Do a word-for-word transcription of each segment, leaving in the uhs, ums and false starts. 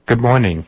Good morning.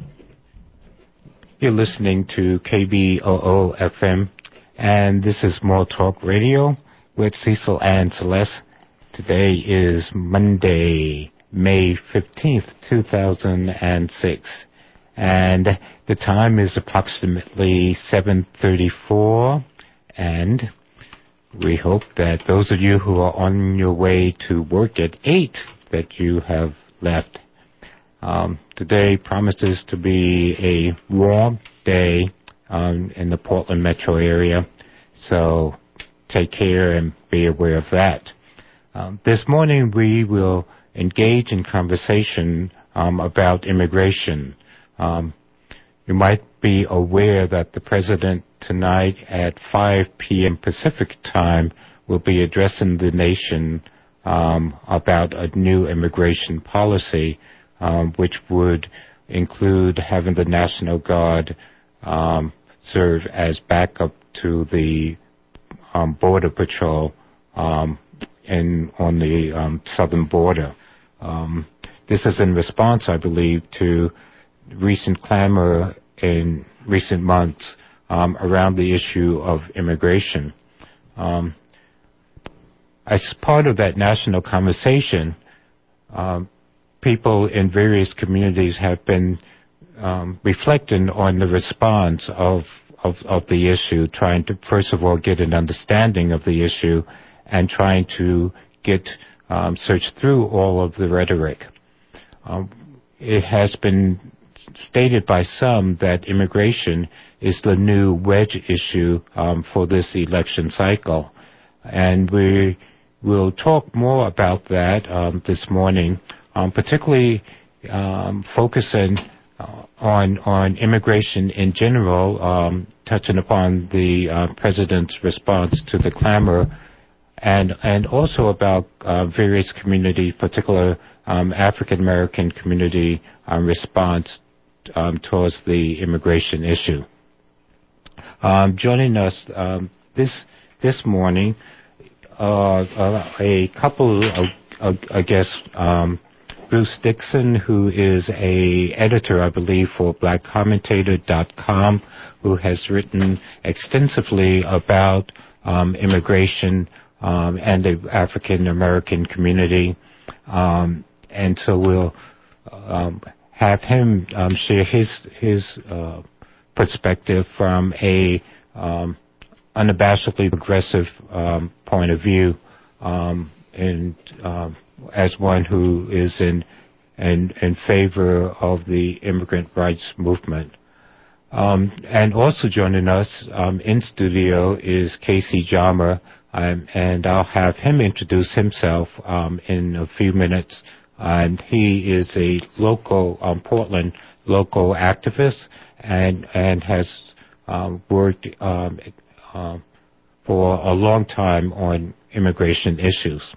You're listening to K B O O F M, and this is More Talk Radio with Cecil and Celeste. Today is Monday, May fifteenth, two thousand six, and the time is approximately seven thirty-four, and we hope that those of you who are on your way to work at eight, that you have left. Um, today promises to be a warm day um, in the Portland metro area, so take care and be aware of that. Um, this morning we will engage in conversation um, about immigration. Um, you might be aware that the President tonight at five p.m. Pacific time will be addressing the nation um, about a new immigration policy, Um, which would include having the National Guard um, serve as backup to the um, Border Patrol um, in, on the um, southern border. Um, this is in response, I believe, to recent clamor in recent months um, around the issue of immigration. Um, as part of that national conversation, um, people in various communities have been um, reflecting on the response of, of of the issue, trying to first of all get an understanding of the issue, and trying to get um, search through all of the rhetoric. Um, it has been stated by some that immigration is the new wedge issue um, for this election cycle, and we will talk more about that um, this morning. Um, particularly um, focusing uh, on on immigration in general, um, touching upon the uh, President's response to the clamor, and and also about uh, various community, particular um, African American community um, response um, towards the immigration issue. Um, joining us um, this this morning, uh, uh, a couple of, uh, I guess. Um, Bruce Dixon, who is a editor, I believe, for black commentator dot com, who has written extensively about um, immigration um, and the African American community. Um, and so we'll um, have him um, share his his uh, perspective from a um, unabashedly progressive um, point of view, um, and um, as one who is in, in in favor of the immigrant rights movement. Um, and also joining us um, in studio is Casey Jama, um, and I'll have him introduce himself um, in a few minutes. And he is a local, um, Portland local activist, and and has um, worked um, uh, for a long time on immigration issues.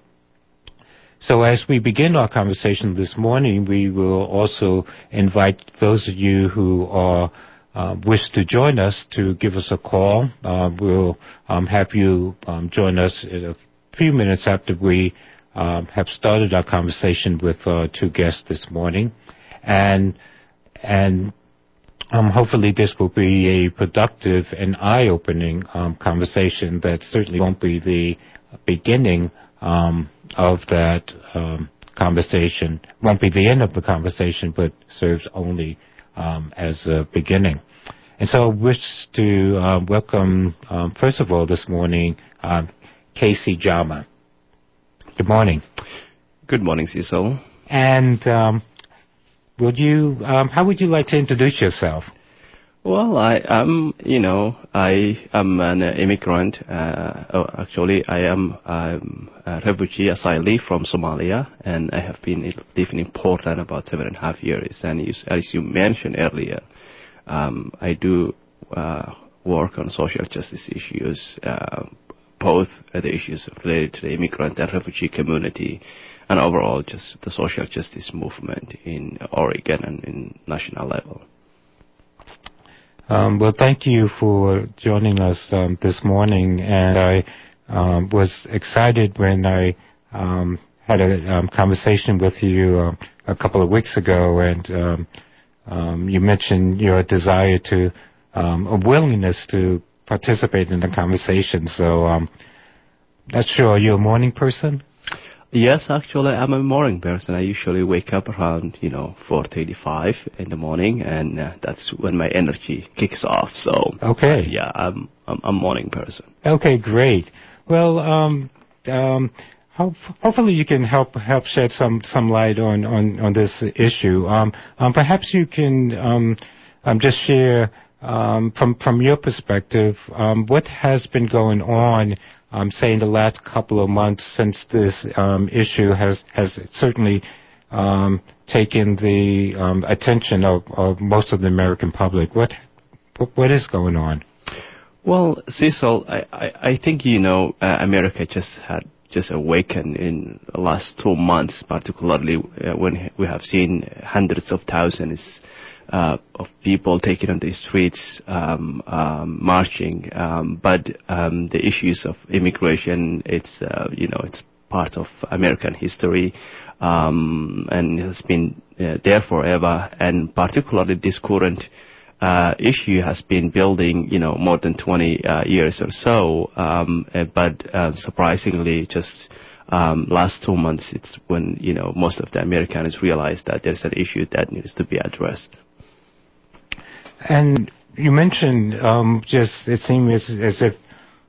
So as we begin our conversation this morning, we will also invite those of you who are uh, wish to join us to give us a call. Uh, we'll um, have you um, join us in a few minutes after we um, have started our conversation with uh, two guests this morning, and and um, hopefully this will be a productive and eye-opening um, conversation that certainly won't be the beginning Um, of that um, conversation. Won't be the end of the conversation, but serves only um, as a beginning. And so I wish to uh, welcome, um, first of all, this morning, um, Casey Jama. Good morning. Good morning, Cecil. And um, would you, um, how would you like to introduce yourself? Well, I am, you know, I am an immigrant. Uh, oh, actually, I am um, a refugee asylee from Somalia, and I have been living in Portland about seven and a half years. And you, as you mentioned earlier, um, I do uh, work on social justice issues, uh, both the issues related to the immigrant and refugee community, and overall just the social justice movement in Oregon and in national level. Um, well, thank you for joining us um, this morning, and I um, was excited when I um, had a um, conversation with you uh, a couple of weeks ago, and um, um, you mentioned your desire to, um, a willingness to participate in the conversation. So, um, not sure, are you a morning person? Yes, actually, I'm a morning person. I usually wake up around, you know, four thirty-five in the morning, and uh, that's when my energy kicks off. So, okay, uh, yeah, I'm, I'm I'm a morning person. Okay, great. Well, um, um, hope, hopefully you can help help shed some some light on on on this issue. Um, um, perhaps you can um, um, just share um, from from your perspective um, what has been going on. Um, say in the last couple of months since this um, issue has has certainly um, taken the um, attention of, of most of the American public. What what is going on? Well, Cecil, I, I, I think you know uh, America just had just awakened in the last two months, particularly uh, when we have seen hundreds of thousands Uh, of people taking on the streets, um, um, marching, um, but um, the issues of immigration, it's uh, you know it's part of American history, um, and it has been uh, there forever. And particularly this current uh, issue has been building, you know, more than twenty uh, years or so. Um, uh, but uh, surprisingly, just Um, last two months, it's when, you know, most of the Americans realized that there's an issue that needs to be addressed. And you mentioned um, just it seemed as, as if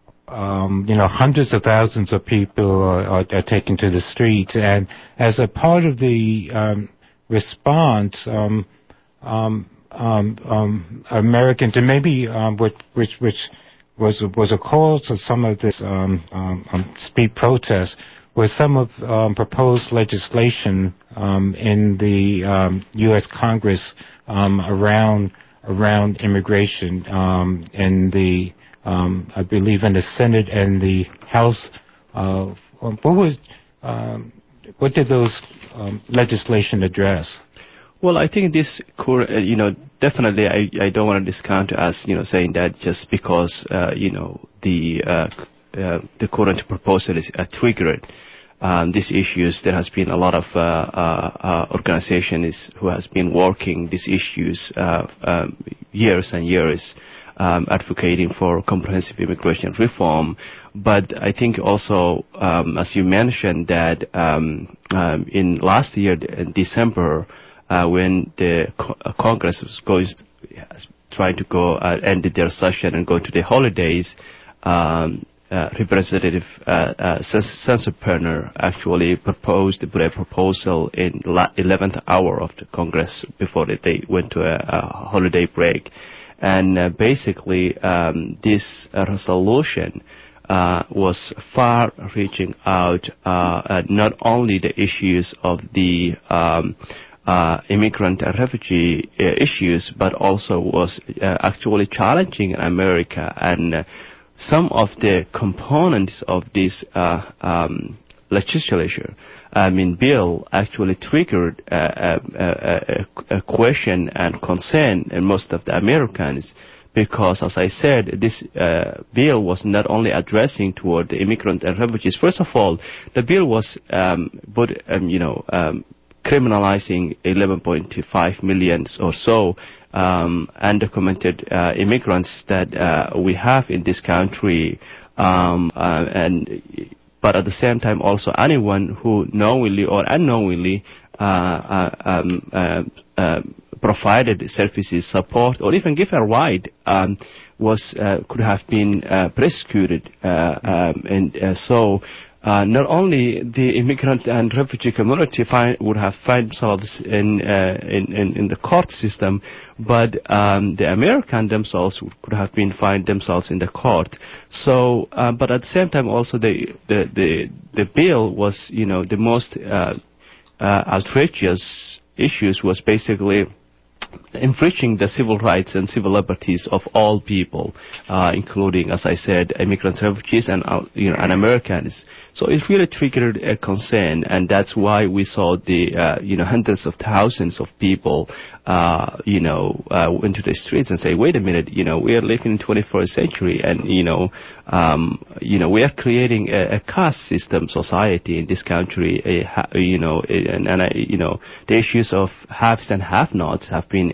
um, you know hundreds of thousands of people are, are, are taken to the streets, and as a part of the um, response, um, um, um, um, Americans, and maybe um, which which which was was a cause of some of this um, um, um, street protests, was some of um, proposed legislation um, in the um, U S Congress um, around. around immigration um, in the, um, I believe, in the Senate and the House. Uh, what was, um, what did those um, legislation address? Well, I think this, you know, definitely I, I don't want to discount as, you know, saying that just because, uh, you know, the uh, uh, the current proposal is uh, triggered Um, these issues. There has been a lot of uh, uh, uh, organizations who has been working these issues uh, um, years and years, um, advocating for comprehensive immigration reform. But I think also, um, as you mentioned, that um, um, in last year, in December, uh, when the co- uh, Congress was going to, trying to go uh, end their session and go to the holidays. Um, Uh, Representative uh, uh, Senator Perner actually proposed a proposal in the eleventh hour of the Congress before they went to a, a holiday break. And uh, basically, um, this uh, resolution uh, was far reaching out, uh, uh, not only the issues of the um, uh, immigrant and refugee uh, issues, but also was uh, actually challenging America and uh, some of the components of this uh, um, legislature, I mean, bill actually triggered uh, a, a, a question and concern in most of the Americans, because, as I said, this uh, bill was not only addressing toward the immigrant and refugees. First of all, the bill was, um, but, um, you know, um, criminalizing eleven point five million or so Um, undocumented uh, immigrants that uh, we have in this country, um, uh, and but at the same time also anyone who knowingly or unknowingly uh, uh, um, uh, uh, provided services, support, or even give a ride um, was uh, could have been uh, prosecuted, uh, um, and uh, so. Uh, not only the immigrant and refugee community find, would have found themselves in, uh, in, in, in the court system, but um, the Americans themselves could have been find themselves in the court. So, uh, but at the same time, also the the the, the bill was, you know, the most uh, uh, outrageous issues was basically infringing the civil rights and civil liberties of all people, uh, including, as I said, immigrants, refugees, and uh, you know, and Americans. So it really triggered a concern, and that's why we saw the uh, you know hundreds of thousands of people uh, you know uh, into the streets and say, wait a minute, you know, we are living in the twenty-first century, and you know um, you know we are creating a, a caste system society in this country, a, you know, and, and uh, you know the issues of haves and have-nots have been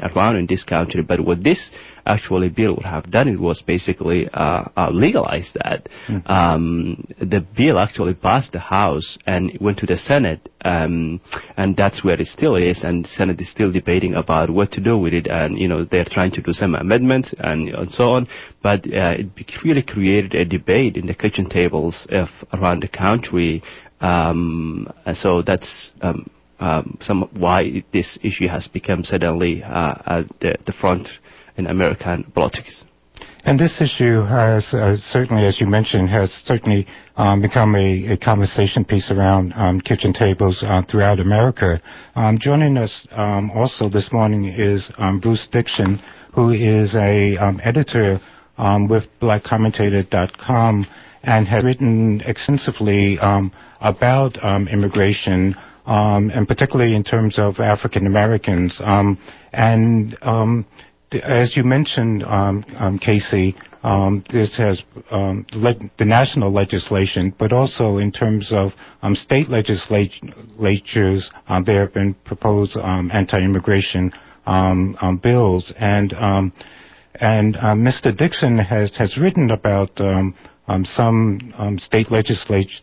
around in this country. But what this actually bill would have done, it was basically uh, uh, legalize that. Mm-hmm. Um, the bill actually passed the House and it went to the Senate, um, and that's where it still is. And the Senate is still debating about what to do with it. And you know they're trying to do some amendments and, and so on. But uh, it really created a debate in the kitchen tables of around the country. Um, so that's um, um, some why this issue has become suddenly uh, at the, the front in American politics. And this issue has uh, certainly, as you mentioned, has certainly um, become a, a conversation piece around um, kitchen tables uh, throughout America. Um, joining us um, also this morning is um, Bruce Dickson, who is a um, editor um, with black commentator dot com and has written extensively um, about um, immigration, um, and particularly in terms of African Americans. Um, and um, As you mentioned, um, um, Casey, um, this has um, le- the national legislation, but also in terms of um, state legislatures, um, there have been proposed um, anti-immigration um, um, bills, and um, and uh, Mister Dickson has has written about um, um, some um, state legislators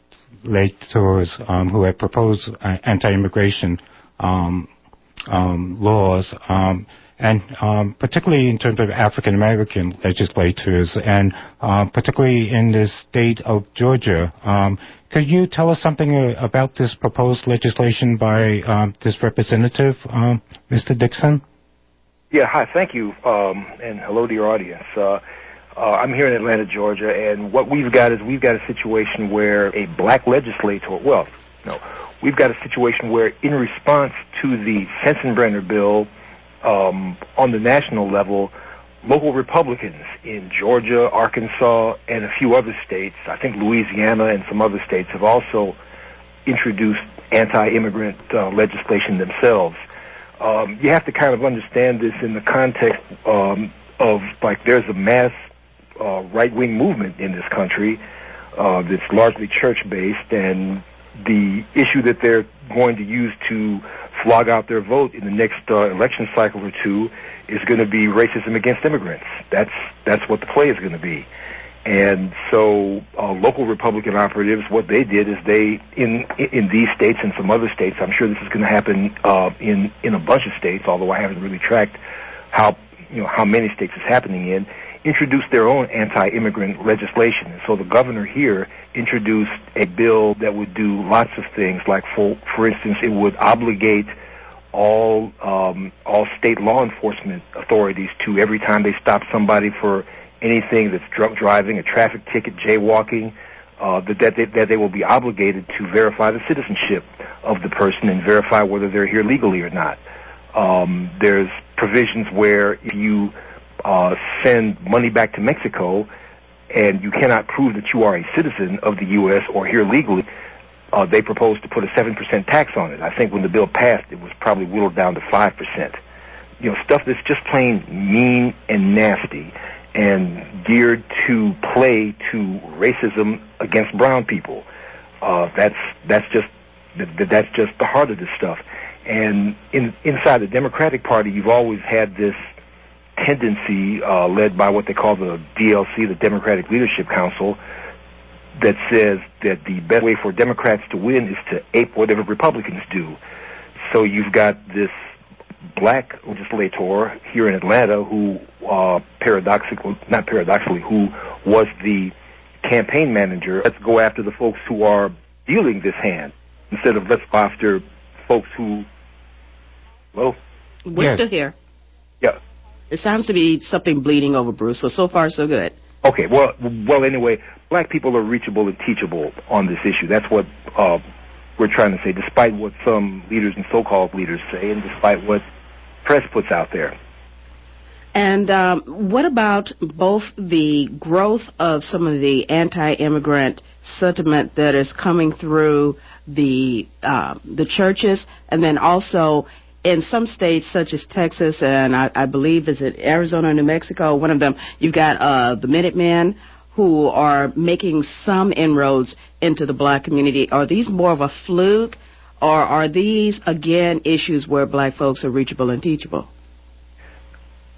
um, who have proposed uh, anti-immigration um, um, laws. Um, And um, particularly in terms of African American legislators, and um, particularly in the state of Georgia. Um, could you tell us something uh, about this proposed legislation by um, this representative, um, Mister Dickson? Yeah, hi, thank you, um, and hello to your audience. Uh, uh, I'm here in Atlanta, Georgia, and what we've got is we've got a situation where a black legislator, well, no, we've got a situation where in response to the Sensenbrenner bill, Um, on the national level, local Republicans in Georgia, Arkansas, and a few other states, I think Louisiana and some other states, have also introduced anti-immigrant uh, legislation themselves. Um, you have to kind of understand this in the context um, of, like, there's a mass uh, right-wing movement in this country uh, that's largely church-based, and the issue that they're going to use to flog out their vote in the next uh, election cycle or two is going to be racism against immigrants. That's that's what the play is going to be. And so uh, local Republican operatives, what they did is they, in in these states and some other states, I'm sure this is going to happen uh, in in a bunch of states, although I haven't really tracked how you know how many states it's happening in, introduced their own anti-immigrant legislation. And so the governor here introduced a bill that would do lots of things, like, for for instance, it would obligate all um, all state law enforcement authorities to, every time they stop somebody for anything that's drunk driving, a traffic ticket, jaywalking, uh, that, they, that they will be obligated to verify the citizenship of the person and verify whether they're here legally or not. Um, there's provisions where if you uh, send money back to Mexico and you cannot prove that you are a citizen of the U S or here legally, uh, they proposed to put a seven percent tax on it. I think when the bill passed, it was probably whittled down to five percent. You know, stuff that's just plain mean and nasty and geared to play to racism against brown people. Uh, that's that's just that's just the heart of this stuff. And in, inside the Democratic Party, you've always had this tendency uh, led by what they call the D L C, the Democratic Leadership Council, that says that the best way for Democrats to win is to ape whatever Republicans do. So you've got this black legislator here in Atlanta who, uh, paradoxically, not paradoxically, who was the campaign manager. Let's go after the folks who are dealing this hand instead of let's go after folks who, well, we're yes. still here. Yeah. It sounds to be something bleeding over, Bruce. So so far so good. Okay, well, well, anyway, black people are reachable and teachable on this issue. That's what uh, we're trying to say, despite what some leaders and so-called leaders say, and despite what press puts out there. And um, what about both the growth of some of the anti-immigrant sentiment that is coming through the uh, the churches, and then also in some states such as Texas and I, I believe is it Arizona, New Mexico, one of them, you've got uh, the Minutemen who are making some inroads into the black community. Are these more of a fluke, or are these, again, issues where black folks are reachable and teachable?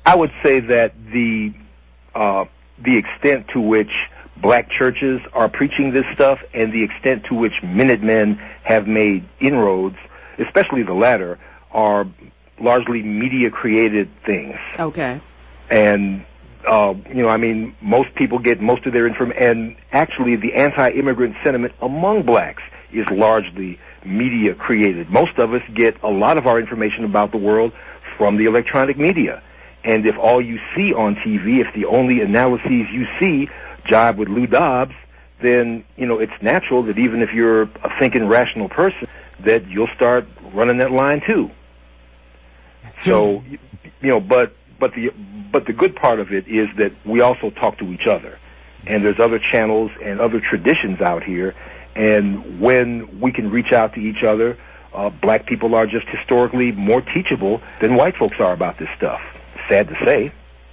I would say that the uh, the extent to which black churches are preaching this stuff and the extent to which Minutemen have made inroads, especially the latter, are largely media-created things. Okay. And, uh, you know, I mean, most people get most of their information, and actually the anti-immigrant sentiment among blacks is largely media-created. Most of us get a lot of our information about the world from the electronic media. And if all you see on T V, if the only analyses you see jibe with Lou Dobbs, then, you know, it's natural that even if you're a thinking, rational person, that you'll start running that line too. So, you know, but but the but the good part of it is that we also talk to each other, and there's other channels and other traditions out here, and when we can reach out to each other, uh, black people are just historically more teachable than white folks are about this stuff. Sad to say.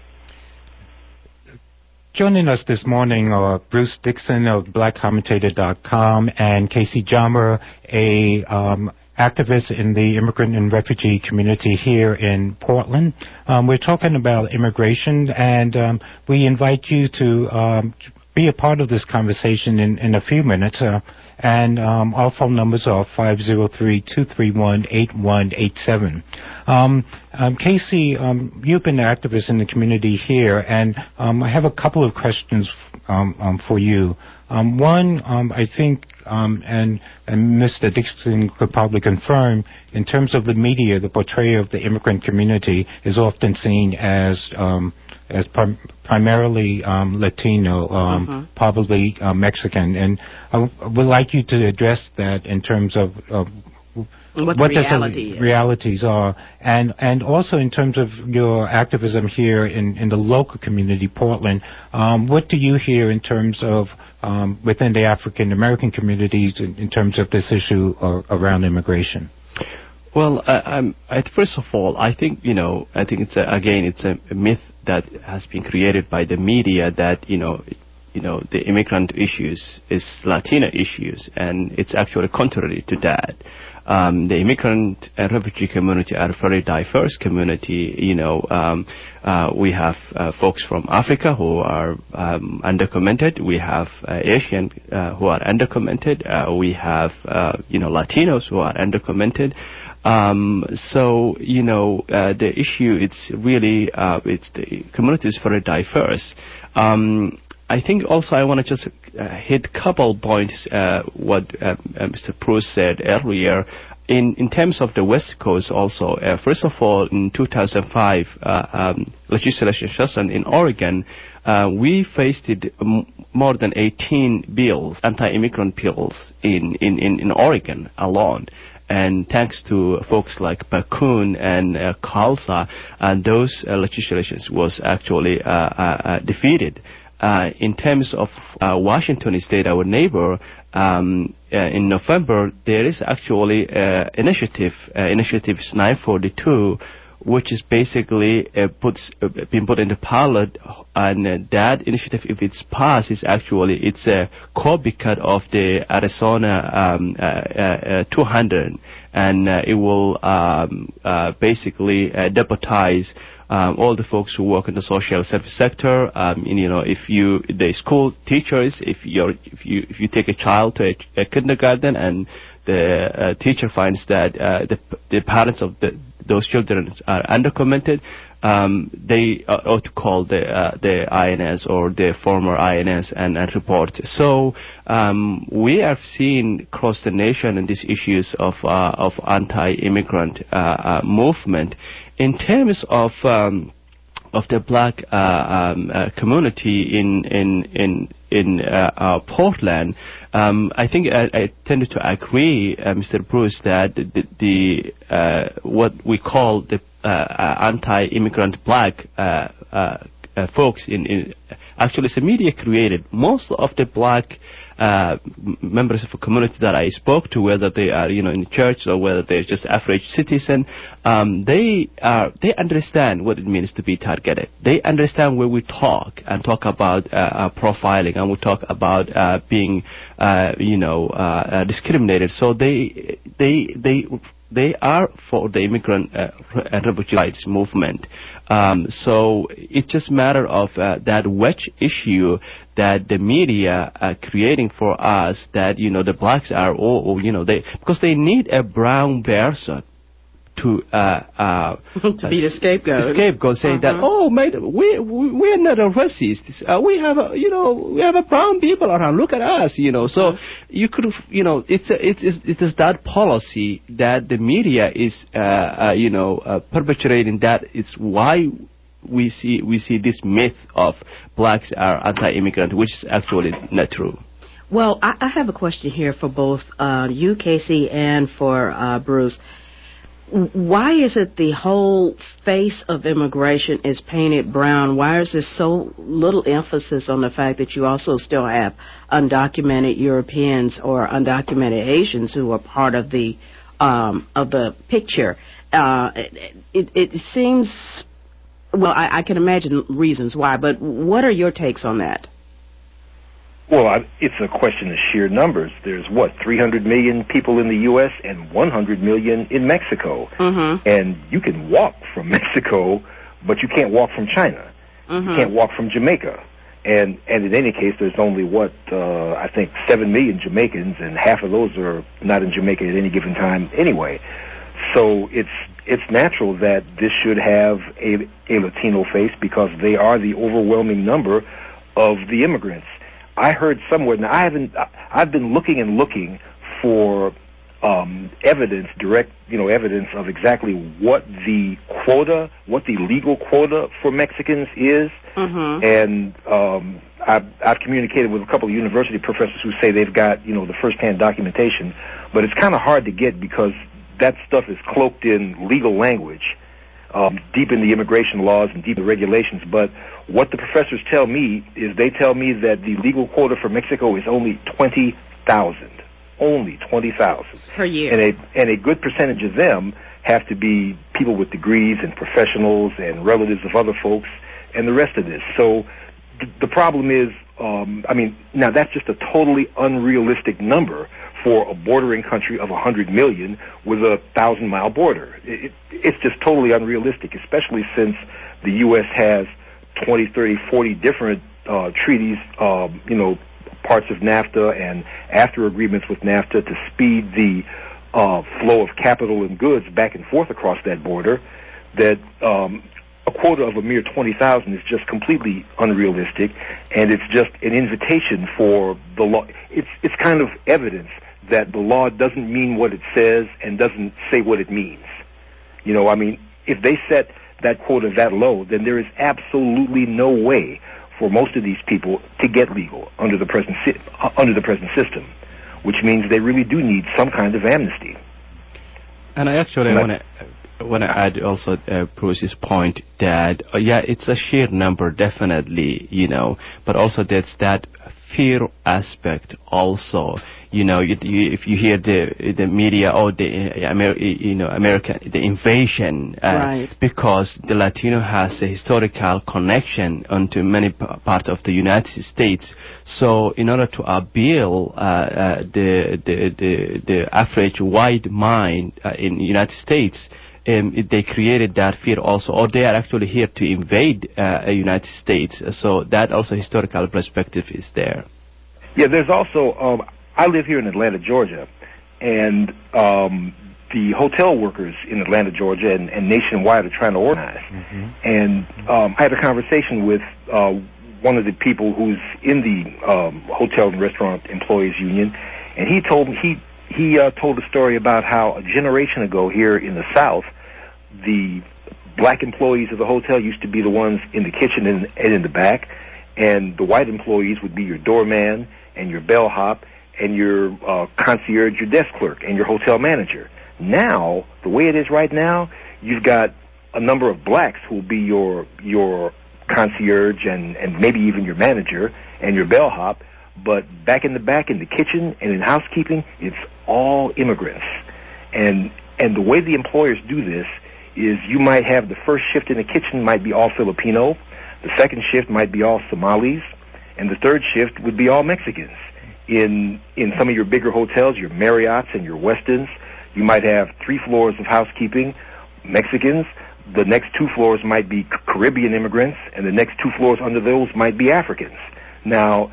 Joining us this morning are Bruce Dixon of black commentator dot com and Casey Jommer, a um, activist in the immigrant and refugee community here in Portland. Um, we're talking about immigration, and um, we invite you to um, be a part of this conversation in, in a few minutes. Uh, and um, our phone numbers are five oh three, two three one, eight one eight seven. Um, um, Casey, um, you've been an activist in the community here, and um, I have a couple of questions um, um, for you. Um, one, um, I think, um, and, and Mister Dixon could probably confirm, in terms of the media, the portrayal of the immigrant community is often seen as um, as prim- primarily um, Latino, um, uh-huh. probably uh, Mexican, and I would like you to address that in terms of uh, what, what the reality the is. realities are, and and also in terms of your activism here in, in the local community, Portland. Um, what do you hear in terms of um, within the African American communities in, in terms of this issue or, around immigration? Well, I, I'm, I, first of all, I think, you know, I think it's a, again, it's a, a myth that has been created by the media that, you know, you know, the immigrant issues is Latino issues, and it's actually contrary to that. Um, the immigrant and refugee community are a very diverse community. You know, um, uh, we have uh, folks from Africa who are um, undocumented. We have uh, Asian uh, who are undocumented. Uh, we have, uh, you know, Latinos who are undocumented. Um, so, you know, uh, the issue, it's really, uh, it's the community is very diverse. Um, I think also I want to just uh, hit a couple points, uh, what uh, uh, Mister Bruce said earlier. In, in terms of the West Coast also, uh, first of all, in two thousand five, uh, um, legislation session in Oregon, uh, we faced it m- more than eighteen bills, anti-immigrant bills in, in, in, in Oregon alone. And thanks to folks like Bakun and uh, Khalsa, and those uh, legislations was actually uh, uh, uh, defeated. Uh, in terms of uh, Washington State, our neighbor, um, uh, in November, there is actually uh, initiative, uh, Initiatives nine forty-two, which is basically uh, puts, uh, been put into pilot, and uh, that initiative, if it's passed, is actually, it's a copycat of the Arizona um, uh, uh, two hundred, and uh, it will um, uh, basically uh, deputize Um, all the folks who work in the social service sector. Um, and, you know, if you, the school teachers, if you're, if you, if you take a child to a, a kindergarten and the uh, teacher finds that uh, the the parents of the, those children are undocumented, um, they uh, ought to call the uh, the I N S or the former I N S and, and report. So um, we have seen across the nation in these issues of uh, of anti-immigrant uh, uh, movement. In terms of um, of the black uh, um, uh, community in in in in uh, uh, Portland, um, I think I, I tended to agree, uh, Mister Bruce, that the, the uh, what we call the uh, uh, anti-immigrant black uh, uh, uh, folks in, in actually it's a media created. Most of the black uh, members of a community that I spoke to, whether they are, you know, in the church or whether they're just average citizen, um, they are, they understand what it means to be targeted. They understand where we talk and talk about uh, uh, profiling, and we talk about uh, being, uh, you know, uh, uh, discriminated. So they, they, they. they are for the immigrant uh, and refugee rights movement. Um, so it's just a matter of uh, that wedge issue that the media are creating for us, that, you know, the blacks are all, you know, they, because they need a brown person to uh, uh, to be the scapegoat. The scapegoat, saying uh-huh. that, oh, mate, we we we are not a racist. Uh, we have a, you know, we have a brown people around. Look at us, you know. So uh-huh. you could, you know, it's a, it is it is that policy that the media is, uh, uh, you know, uh, perpetuating. That it's why we see we see this myth of blacks are anti-immigrant, which is actually not true. Well, I, I have a question here for both uh, you, Casey, and for uh, Bruce. Why is it the whole face of immigration is painted brown? Why is there so little emphasis on the fact that you also still have undocumented Europeans or undocumented Asians who are part of the um, of the picture? Uh, it, it seems, well, I, I can imagine reasons why, but what are your takes on that? Well, I, it's a question of sheer numbers. There's, what, three hundred million people in the U S and one hundred million in Mexico. Mm-hmm. And you can walk from Mexico, but you can't walk from China. Mm-hmm. You can't walk from Jamaica. And and in any case, there's only, what, uh, I think seven million Jamaicans, and half of those are not in Jamaica at any given time anyway. So it's it's natural that this should have a, a Latino face, because they are the overwhelming number of the immigrants. I heard somewhere, now I haven't, I've been looking and looking for um, evidence, direct, you know, evidence of exactly what the quota, what the legal quota for Mexicans is. Mm-hmm. And um, I've, I've communicated with a couple of university professors who say they've got, you know, the first-hand documentation, but it's kind of hard to get because that stuff is cloaked in legal language, um, deep in the immigration laws and deep in the regulations. But what the professors tell me is they tell me that the legal quota for Mexico is only twenty thousand. Only twenty thousand. Per year. And a, and a good percentage of them have to be people with degrees and professionals and relatives of other folks and the rest of this. So th- the problem is, um, I mean, now that's just a totally unrealistic number for a bordering country of one hundred million with a thousand-mile border. It, it, it's just totally unrealistic, especially since the U S has twenty, thirty, forty different uh, treaties, um, you know, parts of NAFTA and after agreements with NAFTA to speed the uh, flow of capital and goods back and forth across that border, that um, a quota of a mere twenty thousand is just completely unrealistic, and it's just an invitation for the law. It's, it's kind of evidence that the law doesn't mean what it says and doesn't say what it means. You know, I mean, if they set that quota that low, then there is absolutely no way for most of these people to get legal under the present si- uh, under the present system, which means they really do need some kind of amnesty. And I actually want to want to add also uh, Bruce's point that uh, yeah, it's a sheer number, definitely, you know, but also there's that fear aspect also. You know, you, you, if you hear the the media or the uh, Amer- you know American the invasion, uh, right. because the Latino has a historical connection onto many p- parts of the United States. So, in order to appeal uh, uh, the, the the the average white mind uh, in the United States, um, it, they created that fear also, or they are actually here to invade uh, the United States. So that also historical perspective is there. Yeah, there's also. Um, I live here in Atlanta, Georgia, and um, the hotel workers in Atlanta, Georgia, and, and nationwide are trying to organize. Mm-hmm. And um, I had a conversation with uh, one of the people who's in the um, Hotel and Restaurant Employees Union, and he told me he he uh, told a story about how a generation ago here in the South, the black employees of the hotel used to be the ones in the kitchen and, and in the back, and the white employees would be your doorman and your bellhop and your uh, concierge, your desk clerk, and your hotel manager. Now, the way it is right now, you've got a number of blacks who will be your your concierge and, and maybe even your manager and your bellhop, but back in the back, in the kitchen and in housekeeping, it's all immigrants. And and the way the employers do this is you might have the first shift in the kitchen might be all Filipino, the second shift might be all Somalis, and the third shift would be all Mexicans. In in some of your bigger hotels, your Marriotts and your Westons, You might have three floors of housekeeping, Mexicans. The next two floors might be Caribbean immigrants, and the next two floors under those might be Africans. Now,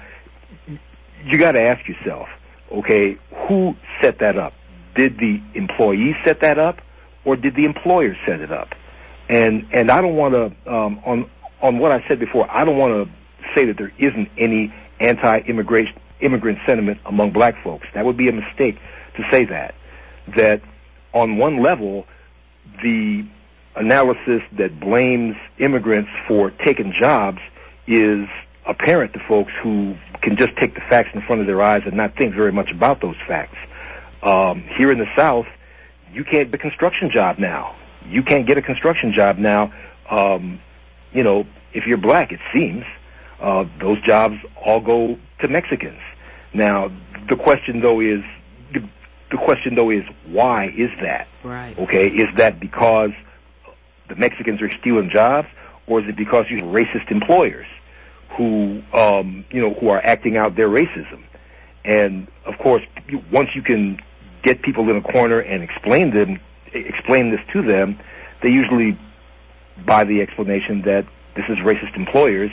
you got to ask yourself, okay, who set that up? Did the employees set that up, or did the employer set it up? And and I don't want to, um, on on what I said before, I don't want to say that there isn't any anti-immigration immigrant sentiment among black folks. That would be a mistake to say that. That on one level, the analysis that blames immigrants for taking jobs is apparent to folks who can just take the facts in front of their eyes and not think very much about those facts. Um, here in the South, you can't get a construction job now. You can't get a construction job now. Um, you know, if you're black, it seems, uh, those jobs all go to Mexicans. Now, the question though is, the, the question though is, why is that? Right. Okay, is that because the Mexicans are stealing jobs, or is it because you have racist employers who, um, you know, who are acting out their racism? And of course, you, once you can get people in a corner and explain them, explain this to them, they usually buy the explanation that this is racist employers,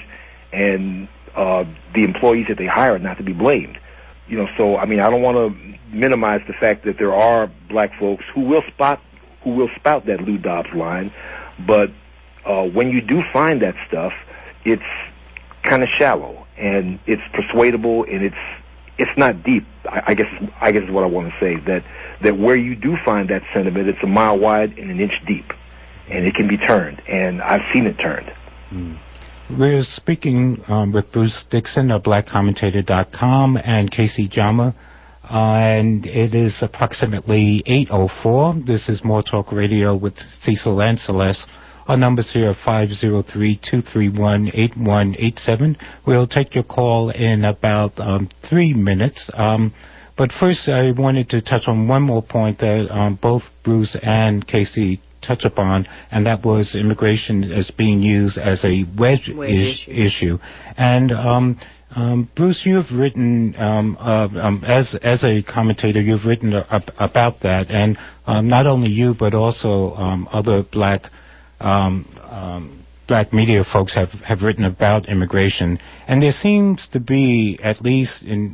and uh, the employees that they hire are not to be blamed. You know, so I mean, I don't want to minimize the fact that there are black folks who will spot, who will spout that Lou Dobbs line, but uh, when you do find that stuff, it's kind of shallow and it's persuadable and it's it's not deep. I, I guess I guess is what I want to say. That that where you do find that sentiment, it's a mile wide and an inch deep, and it can be turned, and I've seen it turned. Mm. We're speaking um, with Bruce Dixon of black commentator dot com and Casey Jama, uh, and it is approximately eight oh four. This is More Talk Radio with Cecil and Celeste. Our numbers here are five oh three, two three one, eight one eight seven. We'll take your call in about um, three minutes. Um, but first, I wanted to touch on one more point that um, both Bruce and Casey touch upon, and that was immigration as being used as a wedge, wedge ish, issue. issue. And um, um, Bruce, you've written um, uh, um, as as a commentator, you've written uh, about that, and um, not only you, but also um, other black um, um, black media folks have have written about immigration, and there seems to be, at least in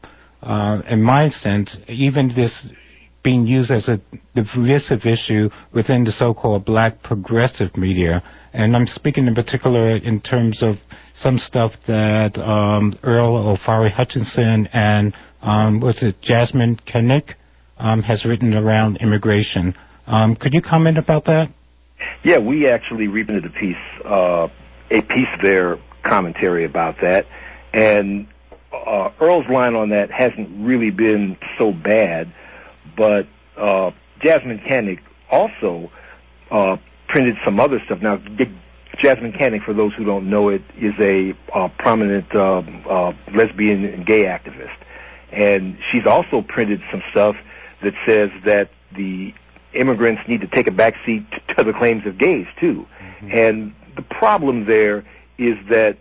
uh, in my sense, even this being used as a divisive issue within the so-called black progressive media. And I'm speaking in particular in terms of some stuff that um, Earl Ofari Hutchinson and, um, what's it, Jasmine Kennick um, has written around immigration. Um, could you comment about that? Yeah, we actually reprinted a piece, uh, a piece of their commentary about that. And uh, Earl's line on that hasn't really been so bad. But uh, Jasmine Kennick also uh, printed some other stuff. Now, Jasmine Kennick, for those who don't know it, is a uh, prominent uh, uh, lesbian and gay activist. And she's also printed some stuff that says that the immigrants need to take a back seat to the claims of gays, too. Mm-hmm. And the problem there is that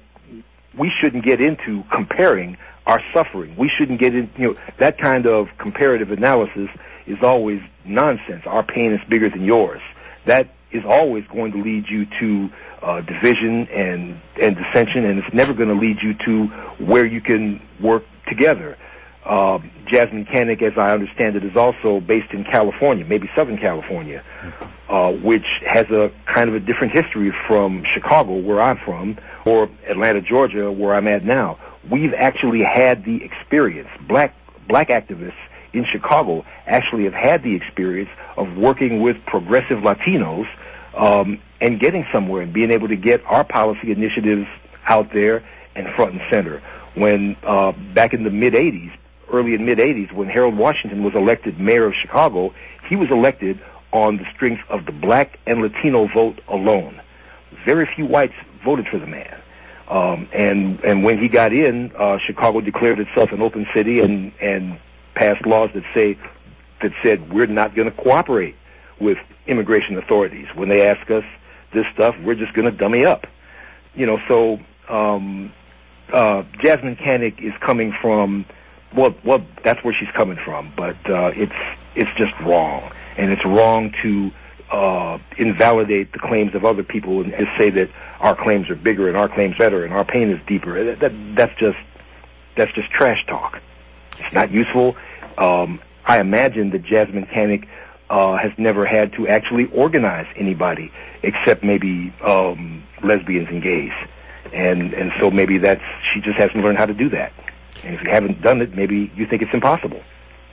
we shouldn't get into comparing our suffering. We shouldn't get in, you know, that kind of comparative analysis is always nonsense. Our pain is bigger than yours. That is always going to lead you to uh, division and, and dissension, and it's never going to lead you to where you can work together. Uh, Jasmine Kennick, as I understand it, is also based in California, maybe Southern California, uh, which has a kind of a different history from Chicago, where I'm from, or Atlanta, Georgia, where I'm at now. We've actually had the experience. Black black activists in Chicago actually have had the experience of working with progressive Latinos um, and getting somewhere and being able to get our policy initiatives out there and front and center. When uh, back in the mid-eighties, early and mid-eighties, when Harold Washington was elected mayor of Chicago, he was elected on the strength of the black and Latino vote alone. Very few whites voted for the man. Um, and and when he got in, uh, Chicago declared itself an open city and, and passed laws that say that said we're not going to cooperate with immigration authorities. When they ask us this stuff, we're just going to dummy up. You know, so um, uh, Jasmine Kennick is coming from, well, well, that's where she's coming from, but uh, it's it's just wrong. and it's wrong to uh, invalidate the claims of other people and just say that our claims are bigger and our claims better and our pain is deeper. That, that that's just that's just trash talk. It's not useful. Um, I imagine that Jasmine Tannick uh, has never had to actually organize anybody except maybe um, lesbians and gays, and and so maybe that's she just hasn't learned how to do that. And if you haven't done it, maybe you think it's impossible.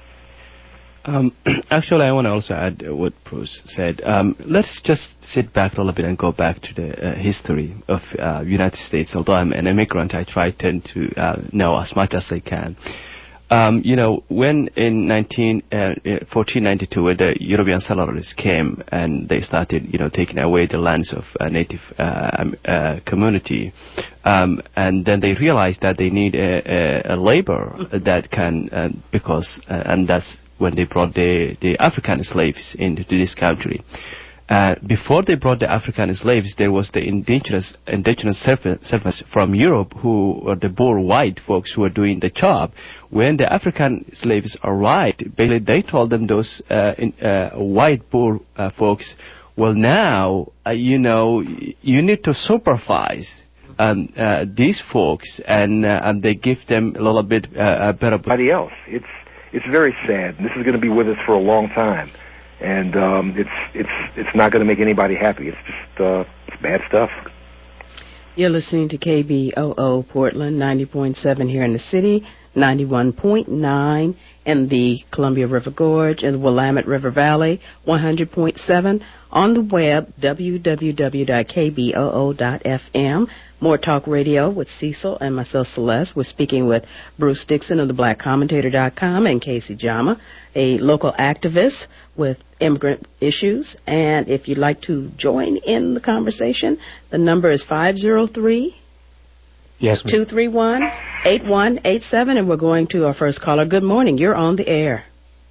Um, actually, I want to also add what Bruce said. Um, let's just sit back a little bit and go back to the uh, history of uh, United States. Although I'm an immigrant, I try tend to uh, know as much as I can. Um, you know, when in nineteen, uh, fourteen ninety-two, when the European settlers came and they started, you know, taking away the lands of a native uh, um, uh, community, um, and then they realized that they need a, a, a labor that can, uh, because, uh, and that's when they brought the, the African slaves into this country. Uh, before they brought the African slaves, there was the indigenous indigenous servants from Europe who were the poor white folks who were doing the job. When the African slaves arrived, basically they told them those uh, in, uh, white poor uh, folks, well now, uh, you know, you need to supervise um, uh, these folks, and uh, and they give them a little bit uh, better. Everybody else, it's it's very sad. This is going to be with us for a long time. And um, it's it's it's not going to make anybody happy. It's just uh, it's bad stuff. You're listening to K B O O Portland, ninety point seven here in the city, ninety-one point nine in the Columbia River Gorge and the Willamette River Valley, one hundred point seven on the web, w w w dot k b o o dot f m. More Talk Radio with Cecil and myself, Celeste. We're speaking with Bruce Dixon of the black commentator dot com and Casey Jama, a local activist with immigrant issues. And if you'd like to join in the conversation, the number is five oh three, two three one, eight one eight seven. And we're going to our first caller. Good morning. You're on the air.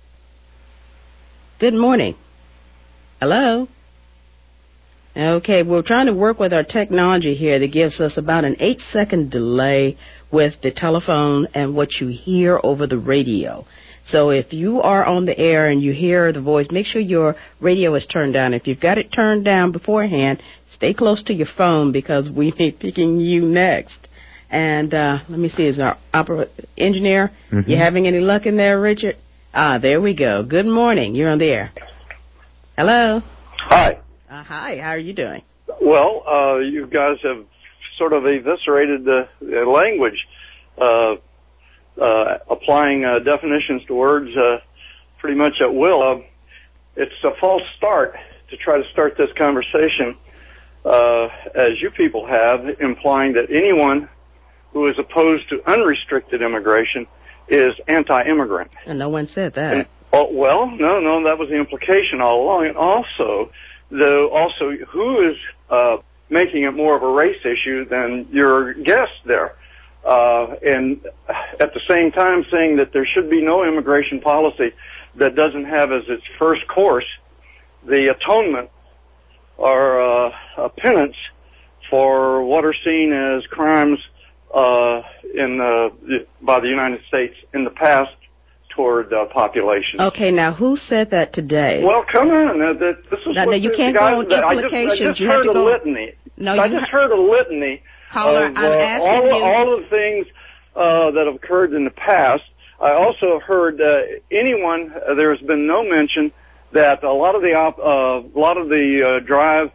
Good morning. Hello? Okay, we're trying to work with our technology here that gives us about an eight-second delay with the telephone and what you hear over the radio. So if you are on the air and you hear the voice, make sure your radio is turned down. If you've got it turned down beforehand, stay close to your phone because we may be picking you next. And uh, let me see, is our opera engineer, mm-hmm. you having any luck in there, Richard? Ah, there we go. Good morning. You're on the air. Hello. Hi. Uh, hi, how are you doing? Well, uh, you guys have sort of eviscerated the, the language, uh, uh, applying uh, definitions to words uh, pretty much at will. Uh, it's a false start to try to start this conversation, uh, as you people have, implying that anyone who is opposed to unrestricted immigration is anti-immigrant. And no one said that. And, oh, well, no, no, that was the implication all along. And also... Though also, who is uh, making it more of a race issue than your guest there? Uh, and at the same time saying that there should be no immigration policy that doesn't have as its first course the atonement or uh, a penance for what are seen as crimes uh, in the, by the United States in the past toward uh, population. Okay, now who said that today? Well, come on. Uh, that, this is now, what now you the, can't the guys, go on implications. I just, I just you heard have to a go... litany. No, I you just ha- heard a litany Caller, of uh, I'm asking all, you... all the things uh, that have occurred in the past. I also heard uh, anyone, uh, there has been no mention that a lot of the op- uh, a lot of the uh, drive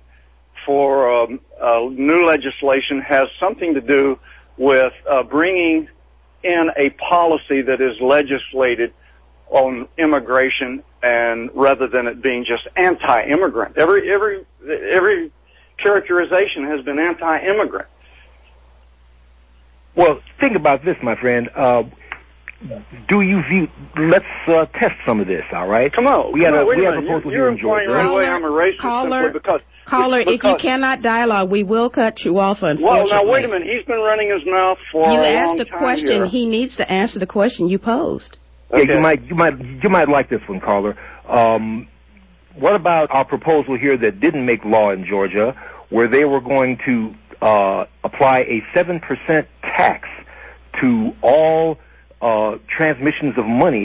for um, uh, new legislation has something to do with uh, bringing in a policy that is legislated on immigration, and rather than it being just anti-immigrant. Every every every characterization has been anti-immigrant. Well, think about this, my friend. Uh, do you view? Let's uh, test some of this. All right. Come on. We come have on, a wait we a have a minute. proposal You're here in Georgia. implying right away I'm a racist caller, simply because. Caller, because, if you cannot dialogue, we will cut you off. Unfortunately. Well, now wait a minute. He's been running his mouth for you a asked long a time question. here. He needs to answer the question you posed. Okay. Yeah, Okay. you might you might you might like this one, caller. Um, what about our proposal here that didn't make law in Georgia, where they were going to uh, apply a seven percent tax to all uh, transmissions of money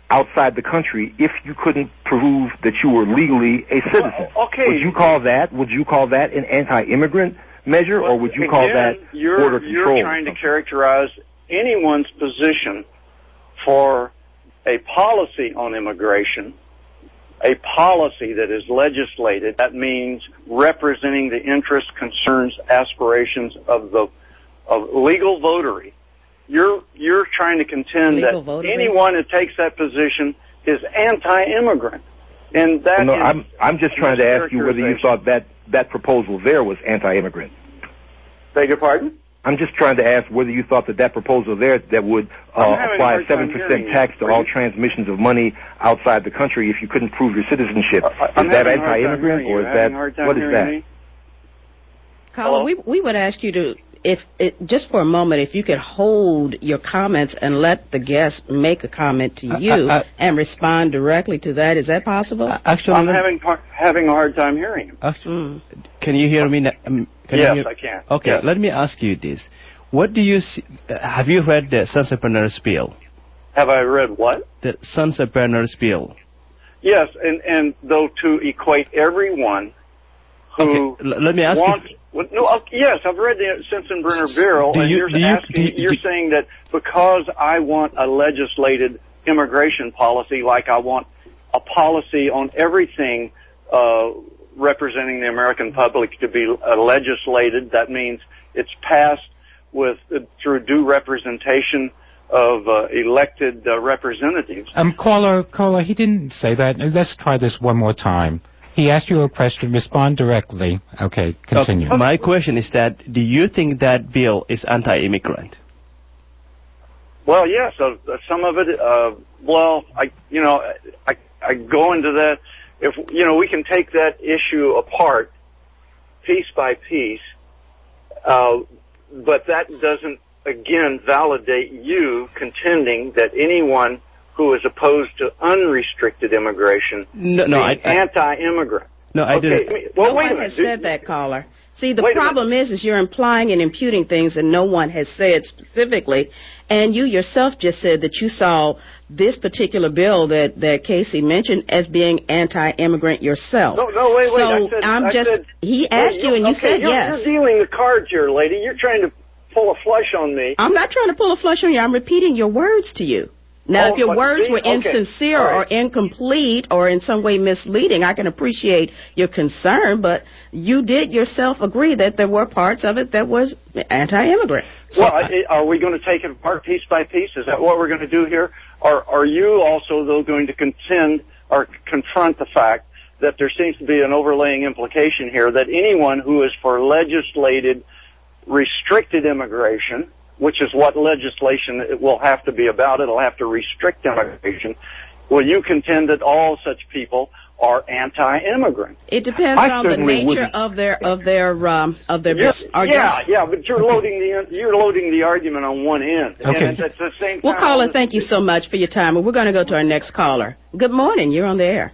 outside the country if you couldn't prove that you were legally a citizen. Well, okay. Would you call that? Would you call that an anti-immigrant measure, well, or would you again, call that you're, border control? You're trying to characterize anyone's position for a policy on immigration, a policy that is legislated. That means representing the interests, concerns, aspirations of the of legal votery. You're you're trying to contend Legal that votery? anyone who takes that position is anti-immigrant, and that Well, no, is I'm I'm just trying to ask you whether you mischaracterization. thought that that proposal there was anti-immigrant. Beg your pardon? I'm just trying to ask whether you thought that that proposal there that would uh, I'm having a apply a hard time seven percent hearing you. tax to Are all you- transmissions of money outside the country if you couldn't prove your citizenship. I- I'm is that having a hard time anti-immigrant, hearing you. or is Having that a hard time what is hearing that? me? Caller, Hello? we we would ask you to, if it, just for a moment, if you could hold your comments and let the guest make a comment to you I- I- and respond directly to that. Is that possible? Uh, actually, I'm let- having par- having a hard time hearing you. actually, Mm. can you hear me? na- Um, can Yes, you hear? I can. Okay, Yes. let me ask you this: what do you see, uh, have you read the Sons of Bernard's Bill? Have I read what? The Sons of Bernard's Bill. Yes, and and though to equate everyone who Okay, l- let me ask wants, you. well, no, uh, yes, I've read the Simpson-Brenner Bill, Do and you- you're do you- asking, do you- you're do- saying that because I want a legislated immigration policy, like I want a policy on everything uh, representing the American public to be uh, legislated, that means it's passed with uh, through due representation of uh, elected uh, representatives. Um, caller, caller, he didn't say that. Let's try this one more time. He asked you a question. Respond directly. Okay, continue. Okay, my question is that: do you think that bill is anti-immigrant? Well, yes, uh, some of it. Uh, well, I, you know, I, I go into that. If you know, we can take that issue apart, piece by piece, uh, but that doesn't, again, validate you contending that anyone who is opposed to unrestricted immigration No, no, I, is I anti-immigrant. no, I okay, didn't. I mean, well, no wait a one minute. has said that, caller. See, the Wait a problem is, is you're implying and imputing things that no one has said specifically, and you yourself just said that you saw this particular bill that, that Casey mentioned as being anti-immigrant yourself. No, no, wait, wait. So I said, I'm I just, said, he wait, asked you and you okay, said you're, yes. You're dealing the cards here, lady. You're trying to pull a flush on me. I'm not trying to pull a flush on you. I'm repeating your words to you. Now, Oh, if your but words see, were okay, insincere all or right. incomplete or in some way misleading, I can appreciate your concern, but you did yourself agree that there were parts of it that was anti-immigrant. So Well, I, are we going to take it apart piece by piece? Is that what we're going to do here? Or are you also, though, going to contend or confront the fact that there seems to be an overlaying implication here that anyone who is for legislated restricted immigration, which is what legislation it will have to be about, it'll have to restrict immigration, will you contend that all such people are anti-immigrant? it depends I on the certainly nature wouldn't. of their of their um, of their You're- or yeah, just- yeah, but you're loading the you're loading the argument on one end, Okay. and at the same time, Well, caller, thank you so much for your time. And we're going to go to our next caller. Good morning. You're on the air.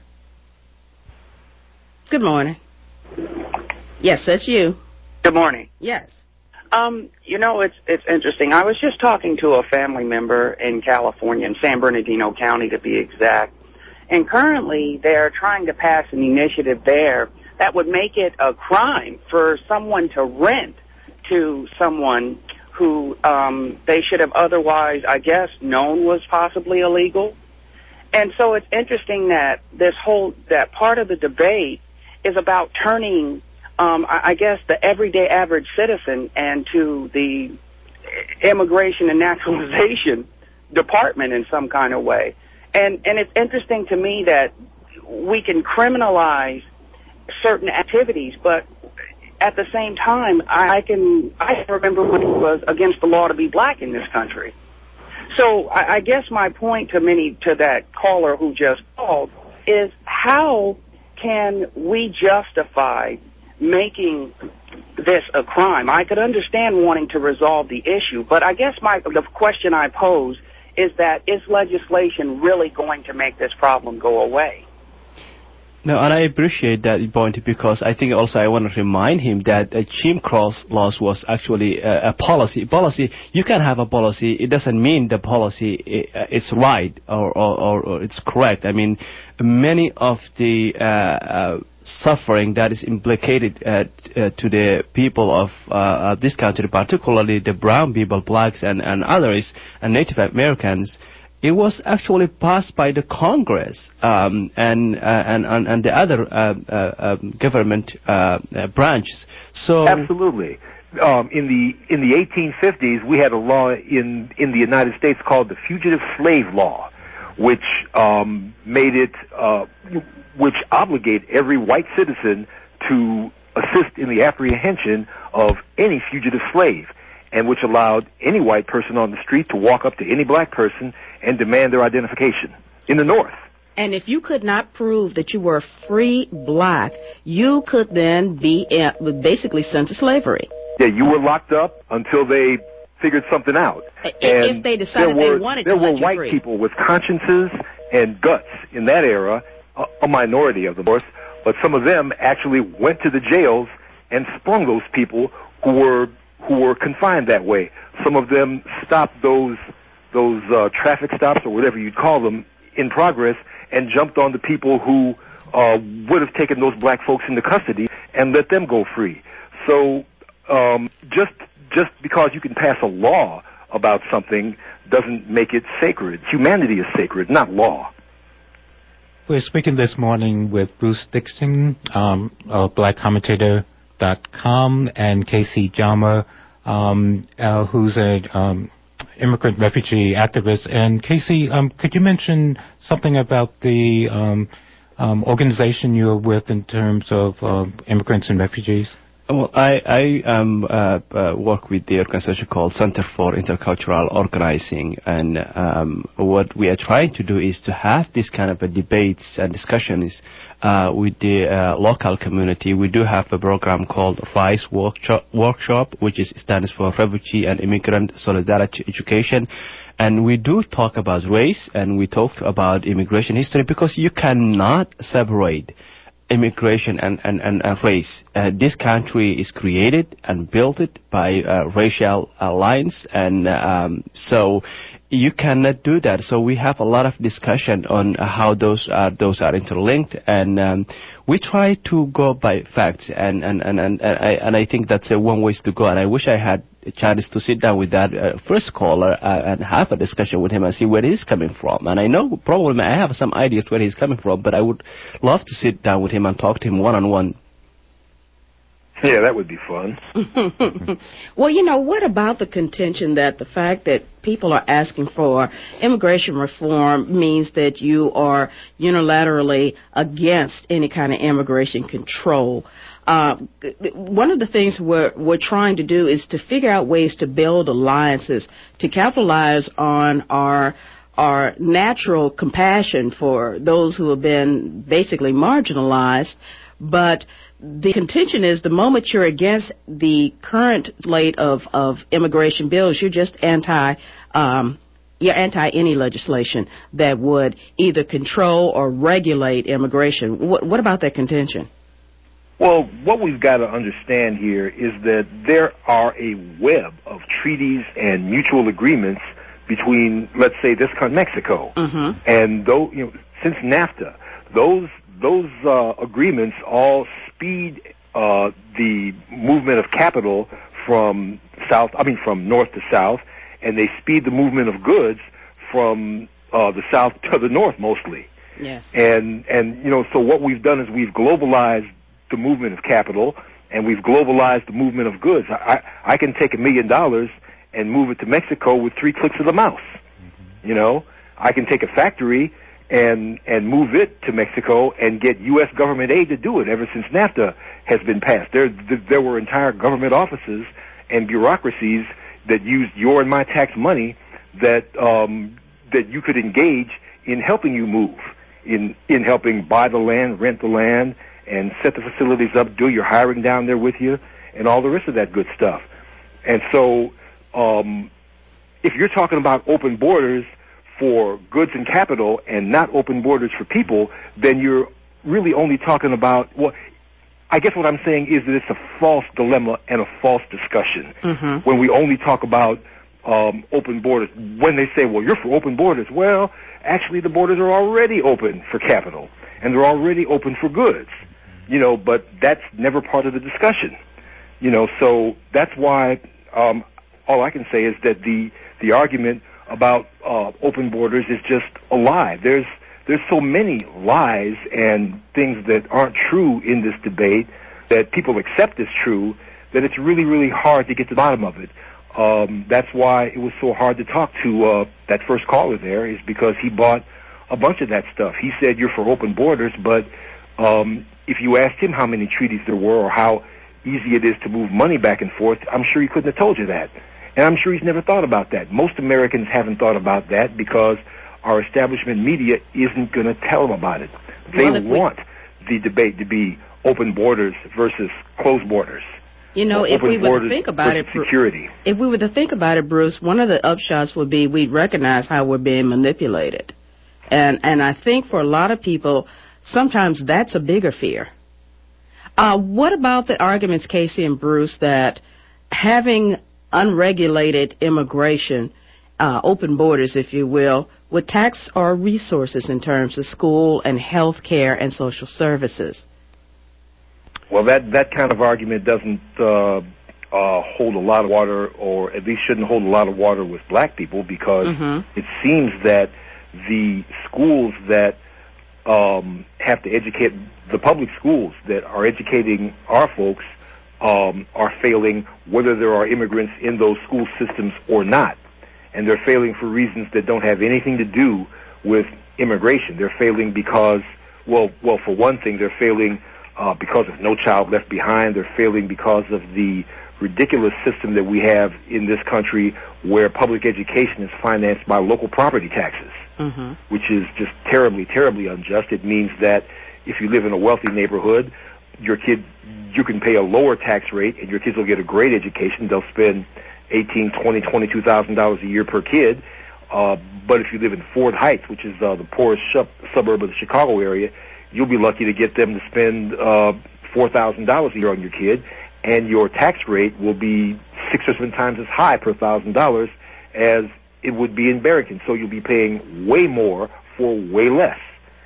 Good morning. Yes, that's you. Good morning. Yes. Um, you know, it's it's interesting. I was just talking to a family member in California, in San Bernardino County to be exact, and currently they're trying to pass an initiative there that would make it a crime for someone to rent to someone who um, they should have otherwise, I guess, known was possibly illegal. And so it's interesting that this whole, that part of the debate is about turning Um, I I guess the everyday average citizen and to the Immigration and Naturalization Department in some kind of way. And and it's interesting to me that we can criminalize certain activities, but at the same time, I can I remember when it was against the law to be black in this country. So I, I guess my point to many to that caller who just called is how can we justify making this a crime? I could understand wanting to resolve the issue, but I guess my the question I pose is that is legislation really going to make this problem go away? No, and I appreciate that point because I think also I want to remind him that uh, Jim Crow laws was actually uh, a policy. Policy, you can have a policy. It doesn't mean the policy uh, is right or, or, or, or it's correct. I mean, many of the uh, uh, suffering that is implicated uh, t- uh, to the people of uh, this country, particularly the brown people, blacks, and, and others, and Native Americans, it was actually passed by the Congress um, and, uh, and and and the other uh, uh, um, government uh, uh, branches. So absolutely, um, in the in the eighteen fifties, we had a law in in the United States called the Fugitive Slave Law, which um, made it uh, which obligate every white citizen to assist in the apprehension of any fugitive slave, and which allowed any white person on the street to walk up to any black person and demand their identification in the North. And if you could not prove that you were free black, you could then be in, basically sent to slavery. Yeah, you were locked up until they figured something out. If they decided were, they wanted to let you free. There were white people with consciences and guts in that era, a, a minority of them, of course, but some of them actually went to the jails and sprung those people who were who were confined that way. Some of them stopped those those uh, traffic stops or whatever you'd call them in progress and jumped on the people who uh, would have taken those black folks into custody and let them go free. So um, just just because you can pass a law about something doesn't make it sacred. Humanity is sacred, not law. We're speaking this morning with Bruce Dixon, um, of black commentator dot com, and Casey Jama, um, uh, who's a um, immigrant refugee activist. And Casey, um, could you mention something about the um, um, organization you're with in terms of uh, immigrants and refugees? Well, I, I um, uh, uh, work with the organization called Center for Intercultural Organizing, and um, what we are trying to do is to have this kind of a debates and discussions uh, with the uh, local community. We do have a program called RISE Workshop, workshop which is, stands for Refugee and Immigrant Solidarity Education. And we do talk about race, and we talk about immigration history, because you cannot separate immigration and, and, and, and race. Uh, this country is created and built it by uh, racial uh, lines, and um, so you cannot do that. So we have a lot of discussion on how those are those are interlinked, and um, we try to go by facts, and and and and, and, I, and I think that's uh, one way to go. And I wish I had a chance to sit down with that uh, first caller uh, and have a discussion with him and see where he's coming from. And I know probably I have some ideas where he's coming from, but I would love to sit down with him and talk to him one-on-one. Yeah, that would be fun. Well, you know, what about the contention that the fact that people are asking for immigration reform means that you are unilaterally against any kind of immigration control? Uh, one of the things we're, we're trying to do is to figure out ways to build alliances to capitalize on our our natural compassion for those who have been basically marginalized. But the contention is the moment you're against the current slate of, of immigration bills, you're just anti um, you're anti any legislation that would either control or regulate immigration. What, what about that contention? Well, what we've got to understand here is that there are a web of treaties and mutual agreements between, let's say, this country, Mexico, mm-hmm. and though you know, since NAFTA, those those uh, agreements all speed uh, the movement of capital from south, I mean, from north to south, and they speed the movement of goods from uh, the south to the north, mostly. Yes. And and you know, so what we've done is we've globalized the movement of capital, and we've globalized the movement of goods. I, I can take a million dollars and move it to Mexico with three clicks of the mouse. Mm-hmm. You know, I can take a factory and and move it to Mexico and get U S government aid to do it. Ever since NAFTA has been passed, there there were entire government offices and bureaucracies that used your and my tax money that um, that you could engage in helping you move, in in helping buy the land, rent the land, and set the facilities up, do your hiring down there with you, and all the rest of that good stuff. And so um, if you're talking about open borders for goods and capital and not open borders for people, then you're really only talking about, well, I guess what I'm saying is that it's a false dilemma and a false discussion mm-hmm. when we only talk about um, open borders. When they say, well, you're for open borders, well, actually the borders are already open for capital, and they're already open for goods, you know, but that's never part of the discussion, you know, so that's why um, all I can say is that the, the argument about uh, open borders is just a lie. There's There's so many lies and things that aren't true in this debate that people accept as true that it's really, really hard to get to the bottom of it. Um, that's why it was so hard to talk to uh, that first caller there, is because he bought a bunch of that stuff. He said you're for open borders, but um, if you asked him how many treaties there were or how easy it is to move money back and forth, I'm sure he couldn't have told you that. And I'm sure he's never thought about that. Most Americans haven't thought about that because our establishment media isn't going to tell them about it. They well, want we, the debate to be open borders versus closed borders. You know, if we were to think about it, security. if we were to think about it, Bruce, one of the upshots would be we'd recognize how we're being manipulated. And and I think for a lot of people, sometimes that's a bigger fear. Uh, what about the arguments, Casey and Bruce, that having unregulated immigration, uh, open borders, if you will, would tax our resources in terms of school and health care and social services? Well, that, that kind of argument doesn't uh, uh, hold a lot of water, or at least shouldn't hold a lot of water with black people, because mm-hmm. it seems that the schools that um, have to educate, the public schools that are educating our folks um, are failing, whether there are immigrants in those school systems or not. And they're failing for reasons that don't have anything to do with immigration. They're failing because, well, well, for one thing, they're failing uh, because of No Child Left Behind. They're failing because of the ridiculous system that we have in this country where public education is financed by local property taxes, mm-hmm. which is just terribly, terribly unjust. It means that if you live in a wealthy neighborhood, your kid, you can pay a lower tax rate and your kids will get a great education. They'll spend eighteen, twenty, twenty-two thousand dollars a year per kid. Uh, but if you live in Ford Heights, which is uh, the poorest sub- suburb of the Chicago area, you'll be lucky to get them to spend uh, four thousand dollars a year on your kid, and your tax rate will be six or seven times as high per thousand dollars as it would be in Barrington. So you'll be paying way more for way less.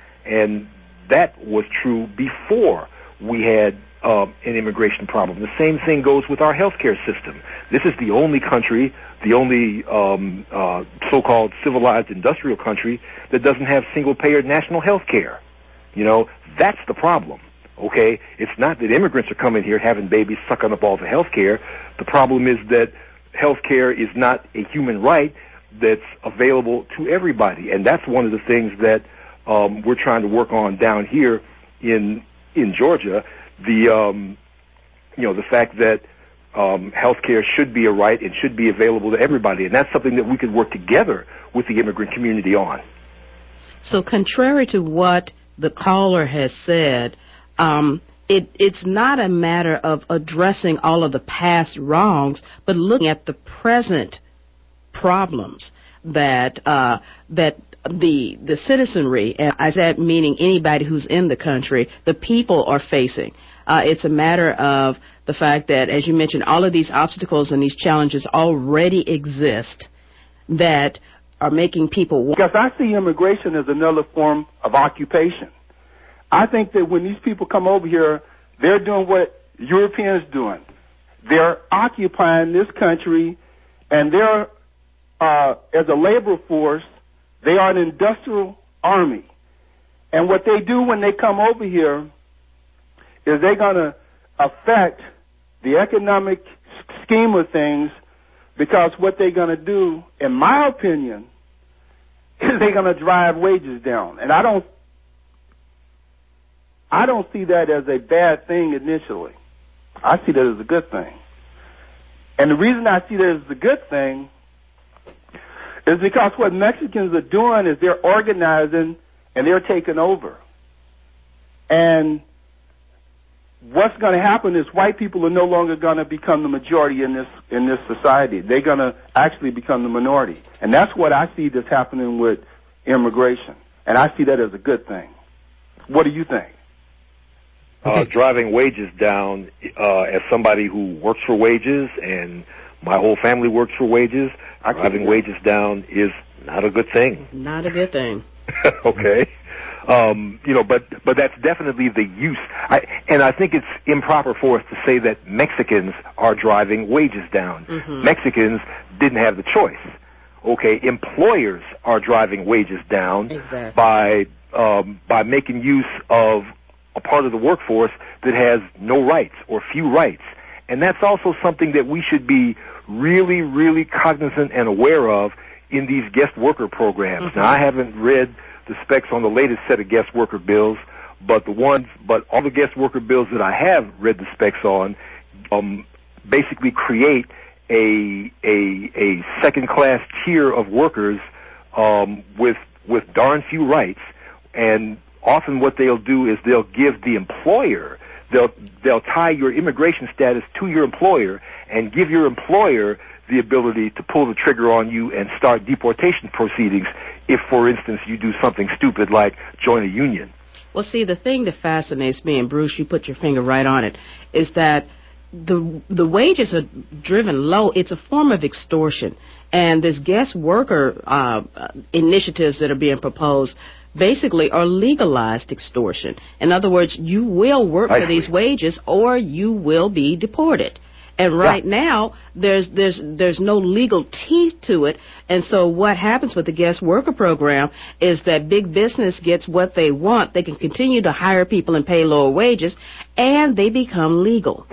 And that was true before we had Um, an immigration problem. The same thing goes with our healthcare system. This is the only country, the only um, uh, so-called civilized industrial country that doesn't have single-payer national health care. You know, that's the problem, okay? It's not that immigrants are coming here having babies sucking up all the health care. The problem is that health care is not a human right that's available to everybody, and that's one of the things that um, we're trying to work on down here in in Georgia. The, um, you know, the fact that um, healthcare should be a right and should be available to everybody, and that's something that we could work together with the immigrant community on. So, contrary to what the caller has said, um, it, it's not a matter of addressing all of the past wrongs, but looking at the present problems that uh, that. the the citizenry, and I said meaning anybody who's in the country, the people are facing. Uh, it's a matter of the fact that, as you mentioned, all of these obstacles and these challenges already exist that are making people... Because I see immigration as another form of occupation. I think that when these people come over here, they're doing what Europeans doing. They're occupying this country, and they're, uh, as a labor force, they are an industrial army. And what they do when they come over here is they're going to affect the economic scheme of things, because what they're going to do, in my opinion, is they're going to drive wages down. And I don't I don't see that as a bad thing initially. I see that as a good thing. And the reason I see that as a good thing is because what Mexicans are doing is they're organizing and they're taking over. And what's going to happen is white people are no longer going to become the majority in this in this society. They're going to actually become the minority. And that's what I see that's happening with immigration. And I see that as a good thing. What do you think? Uh, driving wages down, uh, as somebody who works for wages and my whole family works for wages, driving wages down is not a good thing. Not a good thing. Okay. Um, you know, but, but that's definitely the use. I, and I think it's improper for us to say that Mexicans are driving wages down. Mm-hmm. Mexicans didn't have the choice. Okay. Employers are driving wages down exactly. by, um, by making use of a part of the workforce that has no rights or few rights. And that's also something that we should be really, really cognizant and aware of in these guest worker programs. Mm-hmm. Now, I haven't read the specs on the latest set of guest worker bills, but the ones, but all the guest worker bills that I have read the specs on, um, basically create a, a, a second-class tier of workers, um, with, with darn few rights. And often what they'll do is they'll give the employer, they'll they'll tie your immigration status to your employer and give your employer the ability to pull the trigger on you and start deportation proceedings if, for instance, you do something stupid like join a union. Well, see, the thing that fascinates me, and Bruce, you put your finger right on it, is that the the wages are driven low. It's a form of extortion. And this guest worker uh, initiatives that are being proposed basically are legalized extortion. In other words, you will work for these wages or you will be deported. And right yeah. now, there's there's there's no legal teeth to it. And so what happens with the guest worker program is that big business gets what they want. They can continue to hire people and pay lower wages, and they become legal.